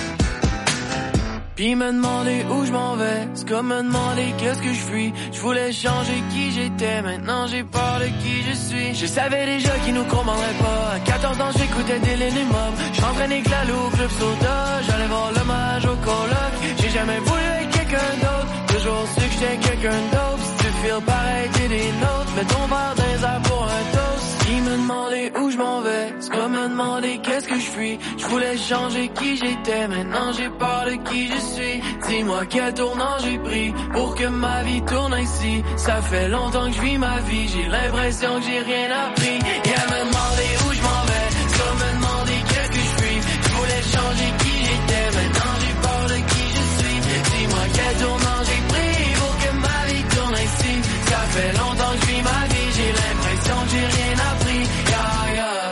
Puis me demander où je m'en vais, c'est comme me demander qu'est-ce que je fuis. Je voulais changer qui j'étais, maintenant j'ai peur de qui je suis. Je savais déjà qu'ils nous commanderait pas. À quatorze ans j'écoutais des lignes mob. J'entraînais Clalou au club soda. J'allais voir l'hommage au coloc. J'ai jamais voulu être quelqu'un d'autre. Toujours su que j'étais quelqu'un d'autre. Si tu feels pareil t'es des nôtres. Mets ton verre dans les airs pour un toast. Ils me demandaient où je m'en vais, c'est comme me demander qu'est-ce que je fuis. Je voulais changer qui j'étais, maintenant j'ai peur de qui je suis. Dis-moi quel tournant j'ai pris pour que ma vie tourne ainsi. Ça fait longtemps que je vis ma vie, j'ai l'impression que j'ai rien appris. Et à me demander où je m'en vais, c'est comme me demander qu'est-ce que je suis. Je voulais changer qui j'étais, maintenant j'ai peur de qui je suis. Dis-moi quel tournant j'ai pris pour que ma vie tourne ainsi. Ça fait longtemps que je vis ma vie, j'ai l'impression que j'ai rien appris. Yeah, yeah.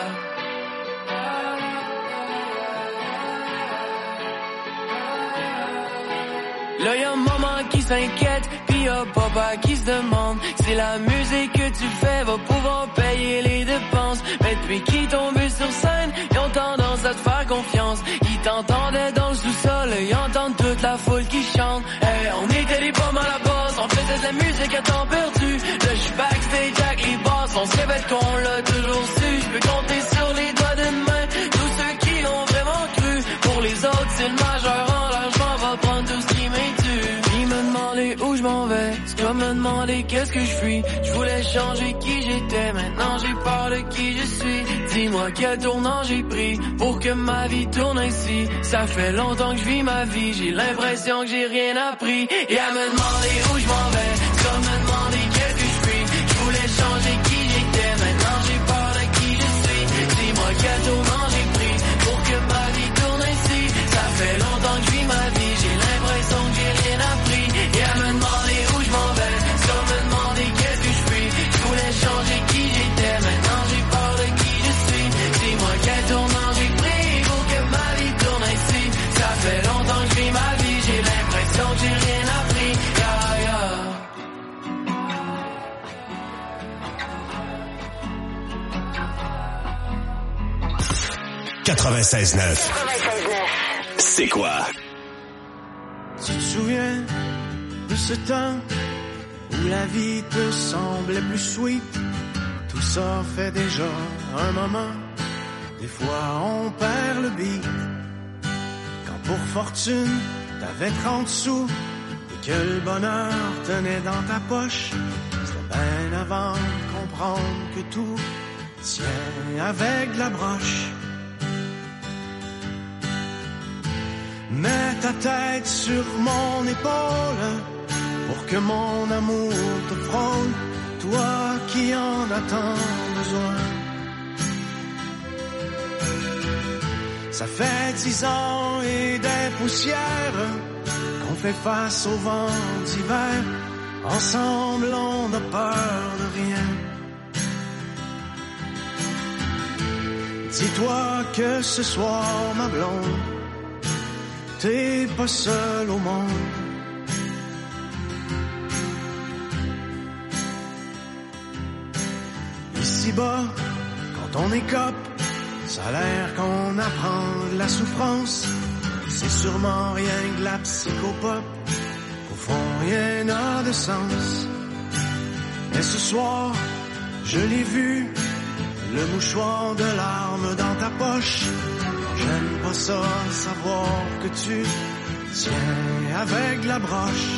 Là y'a maman qui s'inquiète, pis y'a papa qui se demande si la musique que tu fais va pouvoir payer les dépenses. Mais depuis qu'ils tombent sur scène, ils ont tendance à te faire confiance. Ils t'entendaient dans le sous-sol, ils entendent toute la foule qui chante. Hey, on était des pommes à la base, on faisait de la musique à temps perdu. Là j'suis backstage avec les basses, on se répète qu'on l'a toujours su. J'peux compter sur les doigts d'une main tous ceux qui ont vraiment cru. Pour les autres c'est le majeur en l'argent va prendre tout ce qui m'intue. Ils me demandaient où je m'en vais, c'est comme me demander qu'est-ce que je fuis. Je voulais changer qui j'étais, maintenant j'ai peur de qui je suis. Dis-moi quel tournant j'ai pris pour que ma vie tourne ainsi. Ça fait longtemps que je vis ma vie, j'ai l'impression que j'ai rien appris. Et à me demander où je m'en vais, c'est comme me demander qu'est-ce que je suis. Je voulais changer qui j'étais, maintenant j'ai peur de qui je suis. Dis-moi quel tournant j'ai pris pour que ma vie tourne ainsi. Ça fait longtemps que je vis ma vie, j'ai l'impression que j'ai rien appris. Et à me demander où je m'en vais, c'est comme me demander qu'est-ce que je suis. Je voulais changer qui j'étais, maintenant j'ai peur de qui je suis. Dis-moi quel tournant j'ai pris pour que ma vie tourne ainsi. Ça fait longtemps que je vis ma vie, j'ai l'impression que j'ai rien appris. Yeah, yeah. quatre-vingt-seize neuf. C'est quoi? Tu te souviens de ce temps où la vie te semblait plus sweet? Tout ça fait déjà un moment. Des fois on perd le beat. Quand pour fortune t'avais trente sous et que le bonheur tenait dans ta poche, c'était bien avant de comprendre que tout tient avec de la broche. ta tête sur mon épaule pour que mon amour te frôle, toi qui en as tant besoin. Ça fait dix ans et des poussières qu'on fait face au vent d'hiver. Ensemble, on n'a peur de rien. Dis-toi que ce soir, ma blonde, t'es pas seule au monde. Ici-bas, quand on écope, ça a l'air qu'on apprend de la souffrance. C'est sûrement rien que la psychopop. Au fond, rien n'a de sens. Mais ce soir, je l'ai vu, le mouchoir de larmes dans ta poche. J'aime pas ça, savoir que tu tiens avec la broche.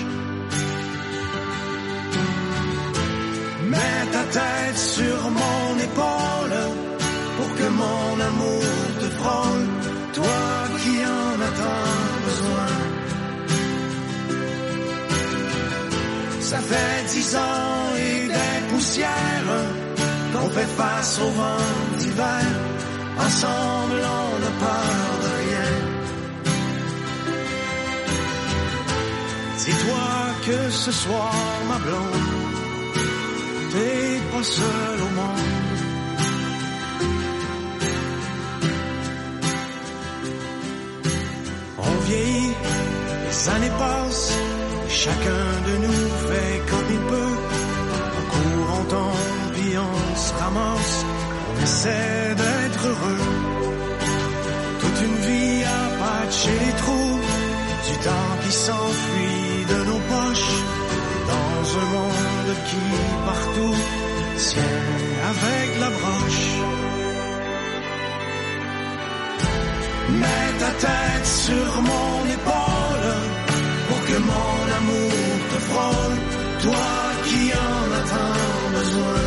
Mets ta tête sur mon épaule pour que mon amour te frôle, toi qui en as tant besoin. Ça fait dix ans et des poussières qu'on fait face au vent d'hiver. Ensemble, on n'a peur de rien. Dis-toi que ce soir, ma blonde, t'es pas seule au monde. On vieillit, les années passent, et chacun de nous fait comme il peut. On court, on tombe, puis on se ramasse, on essaie d'être heureux. Toute une vie à patcher les trous, du temps qui s'enfuit de nos poches, dans un monde qui partout tient avec la broche. Mets ta tête sur mon épaule pour que mon amour te frôle, toi qui en as tant besoin.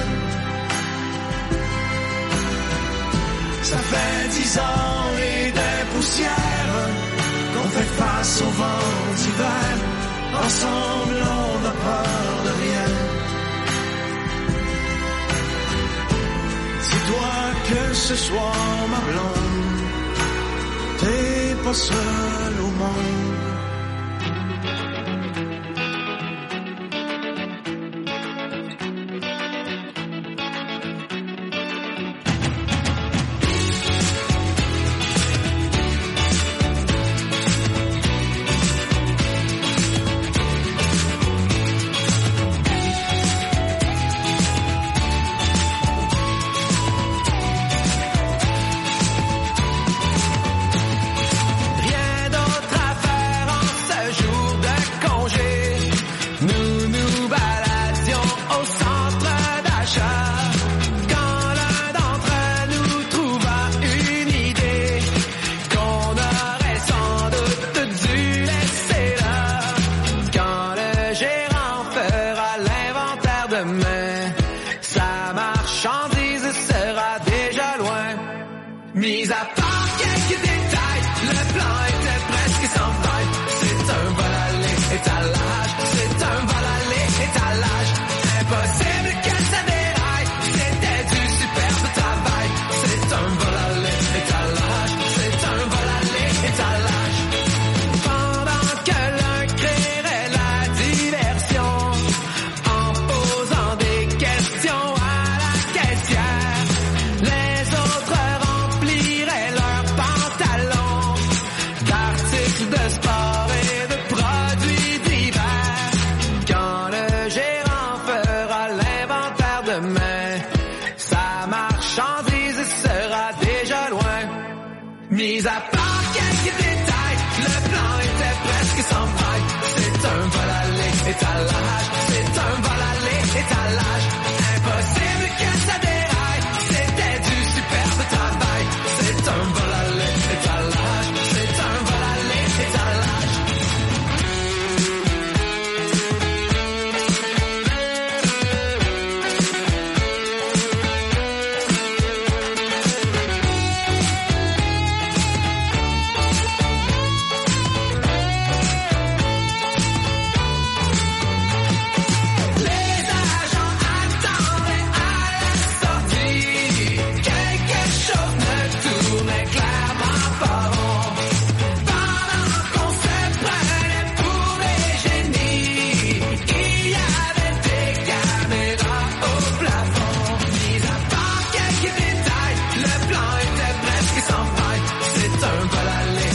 Ça fait dix ans et des poussières qu'on fait face au vent d'hiver. Ensemble, on n'a peur de rien. Dis-toi que ce soir, ma blonde, t'es pas seule au monde.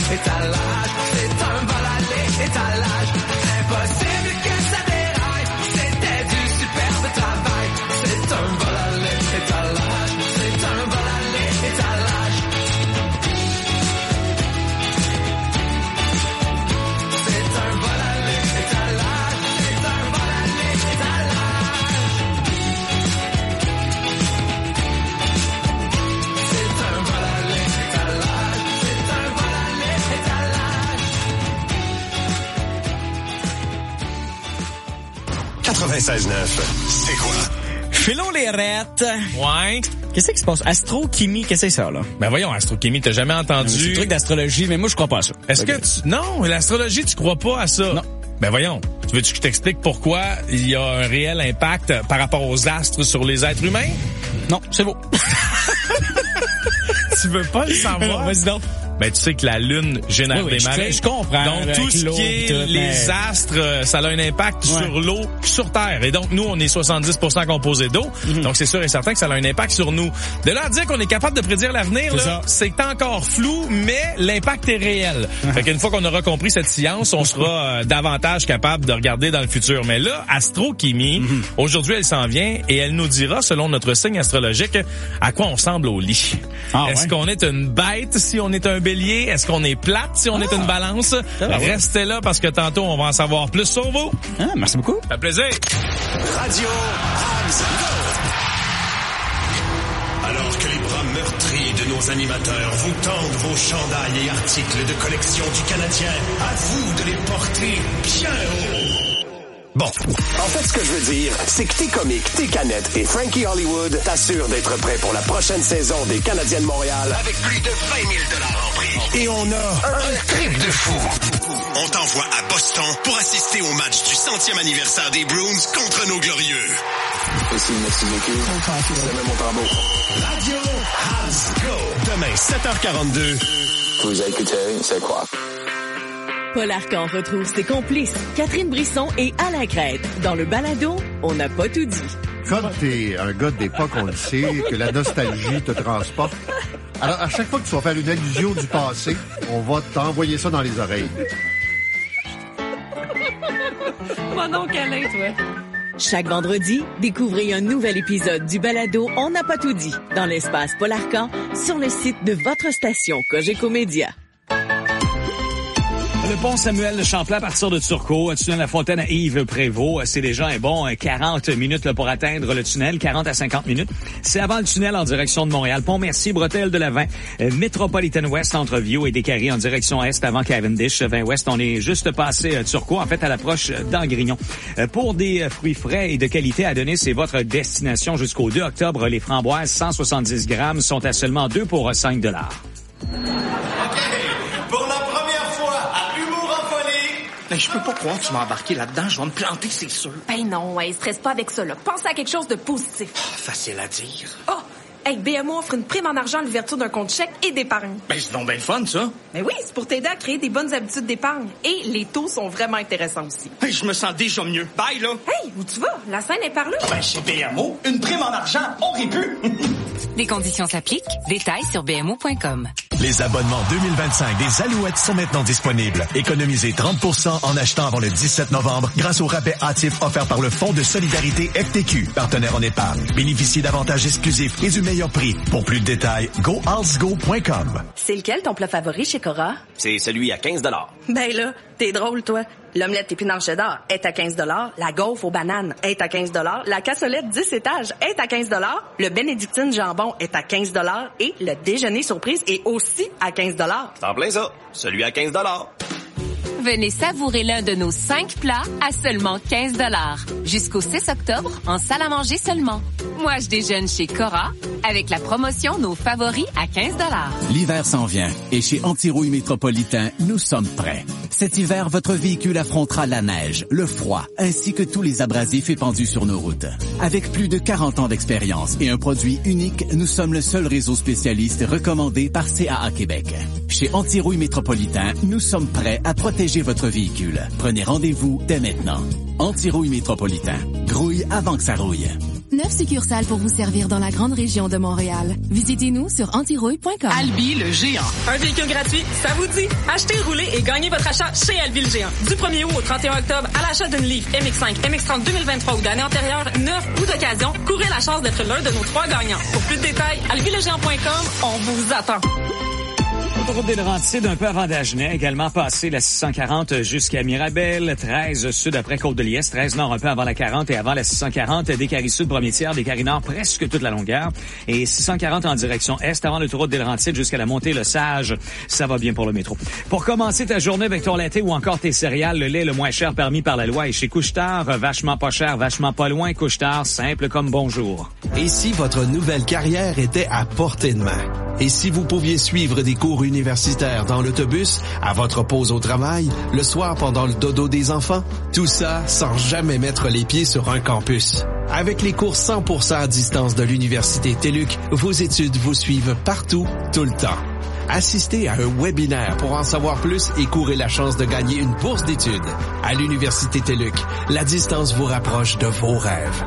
étalage, c'est un vol à l'étalage. Impossible que ça déraille, c'était du superbe travail. C'est un vol à l'étalage, c'est un vol à l'étalage. C'est un vol à l'étalage, c'est un vol à l'étalage. C'est un vol à l'étalage, c'est un vol à l'étalage. quatre-vingt-seize neuf, c'est quoi? Philo Lérette. Ouais. Qu'est-ce qui se passe? Astrochimie, qu'est-ce que c'est ça, là? Ben voyons, astrochimie, t'as jamais entendu... C'est un truc d'astrologie, mais moi, je crois pas à ça. Est-ce okay. que tu... Non, l'astrologie, tu crois pas à ça? Non. Ben voyons, tu veux que je t'explique pourquoi il y a un réel impact par rapport aux astres sur les êtres humains? Non, c'est beau. Tu veux pas le savoir? Vas-y donc. Ben, tu sais que la Lune génère oui, oui, des marées. Je, je comprends. Donc, tout ce qui est tout, les mais... astres, ça a un impact ouais. sur l'eau, sur Terre. Et donc, nous, on est soixante-dix pour cent composé d'eau. Mm-hmm. Donc, c'est sûr et certain que ça a un impact sur nous. De là à dire qu'on est capable de prédire l'avenir, là, c'est encore flou, mais l'impact est réel. Mm-hmm. Fait qu'une fois qu'on aura compris cette science, on sera euh, davantage capable de regarder dans le futur. Mais là, Astrochimie, mm-hmm. aujourd'hui, elle s'en vient et elle nous dira, selon notre signe astrologique, à quoi on ressemble au lit. Ah, Est-ce ouais? qu'on est une bête si on est un bélier? Est-ce qu'on est plate si on ah, est une balance? Restez là parce que tantôt, on va en savoir plus sur vous. Ah, merci beaucoup. Ça fait plaisir. Radio Hobbs. Alors que les bras meurtris de nos animateurs vous tendent vos chandails et articles de collection du Canadien, à vous de les porter bien haut. Bon, en fait, ce que je veux dire, c'est que tes comiques, tes canettes et Frankie Hollywood t'assurent d'être prêt pour la prochaine saison des Canadiens de Montréal avec plus de vingt mille dollars en prix. Et on a un trip de fou. On t'envoie à Boston pour assister au match du centième anniversaire des Bruins contre nos glorieux. Ici, merci beaucoup. C'est même mon tambour. Radio Hobbs Go. Demain, sept heures quarante-deux. Vous écoutez, c'est quoi? Paul Arcan retrouve ses complices, Catherine Brisson et Alain Crête. Dans le balado, on n'a pas tout dit. Comme t'es un gars d'époque, on le sait, que la nostalgie te transporte. Alors, à chaque fois que tu vas faire une allusion du passé, on va t'envoyer ça dans les oreilles. Mon nom câlin, toi. Chaque vendredi, découvrez un nouvel épisode du balado On n'a pas tout dit dans l'espace Paul Arcan sur le site de votre station Cogeco Média. Le pont Samuel de Champlain à partir de Turcot, tunnel La Fontaine à Yves-Prévost, c'est déjà un bon quarante minutes là, pour atteindre le tunnel, quarante à cinquante minutes. C'est avant le tunnel en direction de Montréal. Pont-Mercier, Bretelle de Lavin, euh, Metropolitan West entre Viau et Descaries en direction est avant Cavendish. vingt Ouest, on est juste passé euh, Turcot, en fait à l'approche d'Angrignon. Euh, pour des euh, fruits frais et de qualité à donner, c'est votre destination jusqu'au deux octobre. Les framboises cent soixante-dix grammes sont à seulement deux pour cinq dollars. Ben, je peux pas croire que tu m'as embarqué là-dedans. Je vais me planter, c'est sûr. Ben non, ouais, stresse pas avec ça, là. Pense à quelque chose de positif. Oh, facile à dire. Oh! Hey, B M O offre une prime en argent à l'ouverture d'un compte chèque et d'épargne. Ben, c'est donc bien le fun, ça. Ben oui, c'est pour t'aider à créer des bonnes habitudes d'épargne. Et les taux sont vraiment intéressants aussi. Hey, je me sens déjà mieux. Bye, là. Hey, où tu vas? La scène est par là. Ben, chez B M O, une prime en argent, on rit plus. Des conditions s'appliquent. Détails sur b m o point com. Les abonnements deux mille vingt-cinq des Alouettes sont maintenant disponibles. Économisez trente pour cent en achetant avant le dix-sept novembre grâce au rabais hâtif offert par le Fonds de solidarité F T Q, partenaire en épargne. Bénéficiez d'avantages exclusifs et du meilleur prix. Pour plus de détails, go house go point com. C'est lequel ton plat favori chez Cora? C'est celui à quinze dollars. Ben là, t'es drôle, toi. L'omelette épinard cheddar est à quinze dollars. La gaufre aux bananes est à quinze dollars. La cassolette dix étages est à quinze dollars. Le bénédictine jambon est à quinze dollars. Et le déjeuner surprise est aussi à quinze dollars. C'est en plein ça. Celui à quinze dollars. Venez savourer l'un de nos cinq plats à seulement quinze dollars. Jusqu'au six octobre, en salle à manger seulement. Moi, je déjeune chez Cora avec la promotion Nos favoris à quinze dollars. L'hiver s'en vient et chez Antirouille Métropolitain, nous sommes prêts. Cet hiver, votre véhicule affrontera la neige, le froid, ainsi que tous les abrasifs épandus sur nos routes. Avec plus de quarante ans d'expérience et un produit unique, nous sommes le seul réseau spécialiste recommandé par C A A Québec. Chez Antirouille Métropolitain, nous sommes prêts à protéger votre véhicule. Prenez rendez-vous dès maintenant. Antirouille Métropolitain. Grouille avant que ça rouille. Neuf succursales pour vous servir dans la grande région de Montréal. Visitez-nous sur antirouille point com. Albi le géant. Un véhicule gratuit, ça vous dit? Achetez, roulez et gagnez votre achat chez Albi le géant. Du premier août au trente et un octobre, à l'achat d'une Leaf M X cinq, M X trente deux mille vingt-trois ou d'année antérieure, neuf ou d'occasion, courez la chance d'être l'un de nos trois gagnants. Pour plus de détails, albi le géant point com, on vous attend. Autoroute des Laurentides, un peu avant d'Agenais, également passé la six cent quarante jusqu'à Mirabel, treize sud après Côte-de-Liesse, treize nord un peu avant la quarante et avant la six cent quarante, des Caries sud, premier tiers, des Caries nord presque toute la longueur, et six cent quarante en direction est avant l'autoroute des Laurentides jusqu'à la montée Le Sage. Ça va bien pour le métro. Pour commencer ta journée avec ton lait ou encore tes céréales, le lait le moins cher permis par la loi est chez Couche-Tard, vachement pas cher, vachement pas loin, Couche-Tard, simple comme bonjour. Et si votre nouvelle carrière était à portée de main? Et si vous pouviez suivre des cours universitaires dans l'autobus, à votre pause au travail, le soir pendant le dodo des enfants? Tout ça sans jamais mettre les pieds sur un campus. Avec les cours cent pour cent à distance de l'Université TÉLUQ, vos études vous suivent partout, tout le temps. Assistez à un webinaire pour en savoir plus et courir la chance de gagner une bourse d'études. À l'Université TÉLUQ, la distance vous rapproche de vos rêves.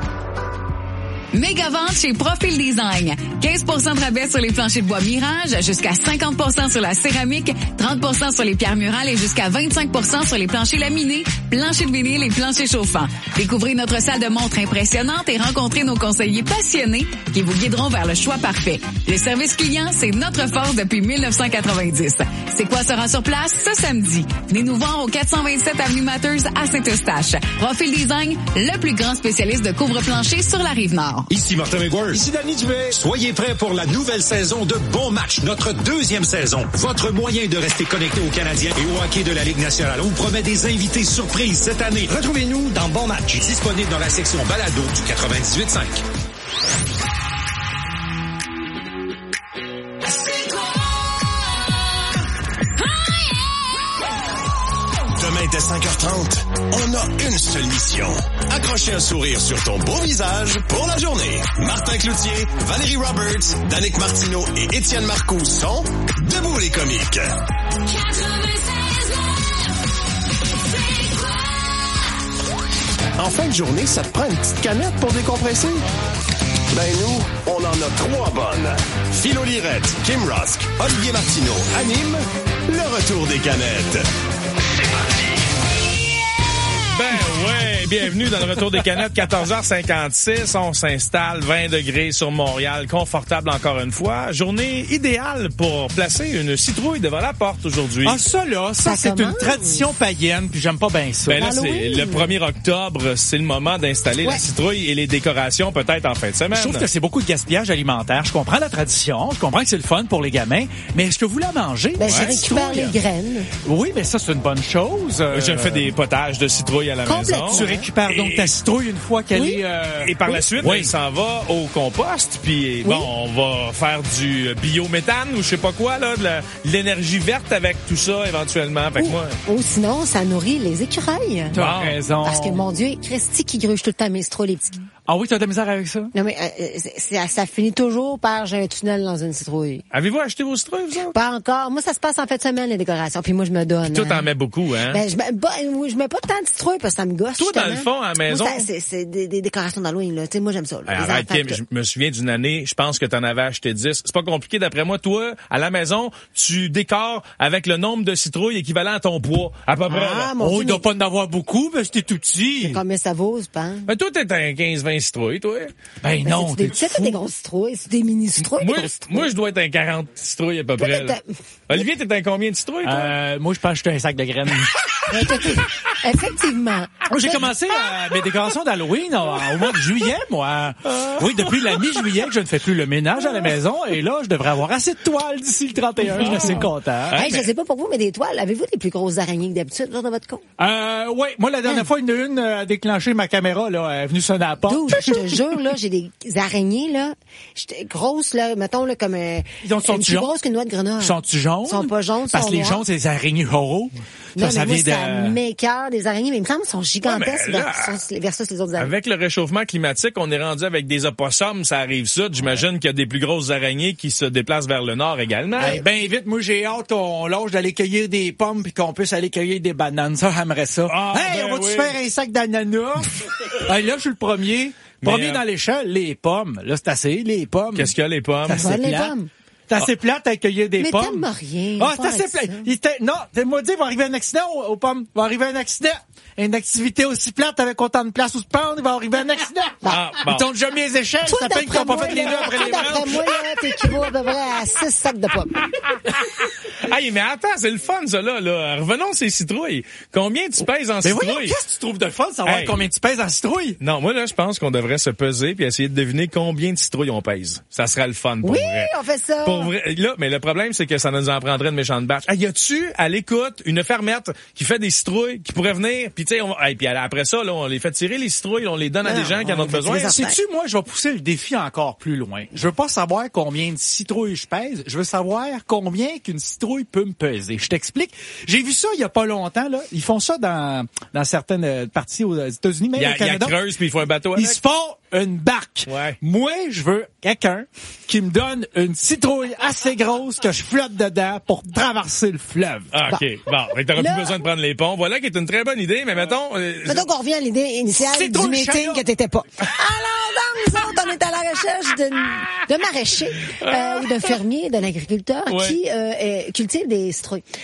Méga vente chez Profil Design. quinze pour cent de rabais sur les planchers de bois Mirage, jusqu'à cinquante pour cent sur la céramique, trente pour cent sur les pierres murales et jusqu'à vingt-cinq pour cent sur les planchers laminés, planchers de vinyle et planchers chauffants. Découvrez notre salle de montre impressionnante et rencontrez nos conseillers passionnés qui vous guideront vers le choix parfait. Le service client, c'est notre force depuis mille neuf cent quatre-vingt-dix. C'est quoi sera sur place ce samedi? Venez nous voir au quatre cent vingt-sept avenue Matters à Saint-Eustache. Profil Design, le plus grand spécialiste de couvre-plancher sur la Rive-Nord. Ici Martin McGuire. Ici Danny Dubé. Soyez prêts pour la nouvelle saison de Bon Match, notre deuxième saison. Votre moyen de rester connecté aux Canadiens et au hockey de la Ligue nationale. On vous promet des invités surprises cette année. Retrouvez-nous dans Bon Match, disponible dans la section balado du quatre-vingt-dix-huit cinq. Demain dès cinq heures trente, on a une seule mission. Accrocher un sourire sur ton beau visage pour la journée. Martin Cloutier, Valérie Roberts, Danick Martineau et Étienne Marcoux sont Debout les comiques. En fin de journée, ça te prend une petite canette pour décompresser? Ben nous, on en a trois bonnes. Philo Lirette, Kim Rusk, Olivier Martineau anime le retour des canettes. Ben ouais, bienvenue dans le retour des canettes, quatorze heures cinquante-six, on s'installe, vingt degrés sur Montréal, confortable encore une fois. Journée idéale pour placer une citrouille devant la porte aujourd'hui. Ah ça là, ça, ça c'est commence. Une tradition païenne, puis j'aime pas bien ça. Ben là, c'est le premier octobre, c'est le moment d'installer ouais. la citrouille et les décorations peut-être en fin de semaine. Je trouve que c'est beaucoup de gaspillage alimentaire. Je comprends la tradition, je comprends que c'est le fun pour les gamins, mais est-ce que vous la mangez? Ben, je récupère les graines. Oui, mais ça c'est une bonne chose. Euh... Je fais des potages de citrouille à la maison. Tu récupères et... donc ta citrouille une fois qu'elle oui. est... Euh... Et par oui. la suite, oui. il s'en va au compost, puis oui. bon, on va faire du biométhane ou je sais pas quoi, là, de, la, de l'énergie verte avec tout ça éventuellement. Fait ou, que moi... ou sinon, ça nourrit les écureuils. T'as bon. raison. Parce que, mon Dieu, Christy qui gruge tout le temps mes citrouilles, les petits. Ah oui, t'as de la misère avec ça? Non, mais euh, ça, ça finit toujours par j'ai un tunnel dans une citrouille. Avez-vous acheté vos citrouilles, vous autres? Pas encore. Moi, ça se passe en fin de semaine, les décorations. Puis moi, je me donne. Toi, hein. t'en mets beaucoup, hein? Ben, je mets, bah, je mets pas tant de citrouilles parce que ça me gosse. Toi, dans le fond, à la maison? Moi, ça, c'est, c'est des, des décorations d'Halloween, là. Tu sais, moi, j'aime ça, là. Alors, arrête, Kim, je me souviens d'une année, je pense que t'en avais acheté dix. C'est pas compliqué, d'après moi. Toi, à la maison, tu décores avec le nombre de citrouilles équivalent à ton poids, à peu près. Ah, oh, Dieu, il doit mais... pas en avoir beaucoup, parce que t'es tout petit. Combien ça vaut, je pense? Ben, toi, t'es un quinze vingt citrouilles, toi. Ben, ben non, t'es C'est des grosses citrouilles, c'est des mini citrouilles. Moi, moi, je dois être un quarante citrouilles à peu près. Là. Olivier, t'es un combien de citrouilles, toi? Euh, moi, je pense que j'étais un sac de graines. Effectivement. Moi, j'ai commencé euh, mes décorations d'Halloween au, au mois de juillet, moi. Oui, depuis la mi-juillet que je ne fais plus le ménage à la maison. Et là, je devrais avoir assez de toiles d'ici le trente et un. Je suis assez content. Hey, mais... Je sais pas pour vous, mais des toiles, avez-vous des plus grosses araignées que d'habitude dans votre compte? Euh, oui. Moi, la dernière hein? fois, une une a déclenché ma caméra, là. Elle est venue sonner à la porte. D'où, je te jure, là, j'ai des araignées, là. J'étais grosse, là, mettons, là, comme euh, Ils ont, sont une plus grosse qu'une noix de grenade. Sont-tu jaunes? Ils sont pas jaunes, Parce que les jaunes, c'est des araignées horraux. Non, ça, mais ça moi, vient de... de... m'écoeure des araignées, mais il me semble qu'ils sont gigantesques ouais, là, versus, versus les autres araignées. Avec le réchauffement climatique, on est rendu avec des opossums, ça arrive ça. J'imagine ouais. qu'il y a des plus grosses araignées qui se déplacent vers le nord également. Hey, ben vite, moi j'ai hâte qu'on lâche d'aller cueillir des pommes puis qu'on puisse aller cueillir des bananes. Ça, j'aimerais ça. Ah, hey, ben on va-tu oui. faire un sac d'ananas? Hey, là, je suis le premier. Premier euh, dans l'échelle, les pommes. Là, c'est assez, les pommes. Qu'est-ce qu'il y a, les pommes? C'est assez les plate. pommes. C'est assez plate à cueillir des Mais pommes. tellement rien. Ah, pas c'est assez avec plate. ça. Il était- non, moi dire, il va arriver un accident aux, aux pommes. Il va arriver un accident. Une activité aussi plate avec autant de place où se prendre, il va arriver un accident. Ah, bon. Ils t'ont déjà mis les échelles, Toi, ça peine qu'ils d'après n'ont pas moi, fait les là, nœuds après toi, les d'après branches. moi, là, t'équivaut à peu près à six sacs de pommes. Hey, mais attends, c'est le fun, ça, là, là. Revenons à ces citrouilles. Combien tu pèses en Mais citrouille? voyons, qu'est-ce que tu trouves de fun de savoir Hey. combien tu pèses en citrouille? Non, moi, là, je pense qu'on devrait se peser puis essayer de deviner combien de citrouilles on pèse. Ça serait le fun, pour Oui, vrai. on fait ça. Pour vrai. Là, mais le problème, c'est que ça nous en prendrait une méchante batch. Hey, y a-tu, à l'écoute, une fermette qui fait des citrouilles, qui pourrait venir, puis tu sais, on va- hey, puis après ça, là, on les fait tirer, les citrouilles, on les donne à Non, des gens qui en on ont fait besoin. tirer ça. Sais-tu, moi, je vais pousser le défi encore plus loin. Je veux pas savoir combien de citrouilles je pèse. Je veux savoir combien qu'une citrouille peut me peser. Je t'explique. J'ai vu ça il y a pas longtemps, là. Ils font ça dans, dans certaines euh, parties aux États-Unis, même Il y au a, il y a Canada. creuse puis il faut un bateau Ils avec. se font une barque. Ouais. Moi, je veux quelqu'un qui me donne une citrouille assez grosse que je flotte dedans pour traverser le fleuve. Ah, OK. Bon, mais t'auras Là- plus besoin de prendre les ponts. Voilà qui est une très bonne idée, mais mettons... euh, Mettons qu'on revient à l'idée initiale C'est du trop le meeting chariot. que t'étais pas. Alors, dans nous autres, on est à la recherche d'un d'un maraîcher euh, ou d'un fermier, d'un agriculteur Ouais. qui euh, est- cultive des citrouilles.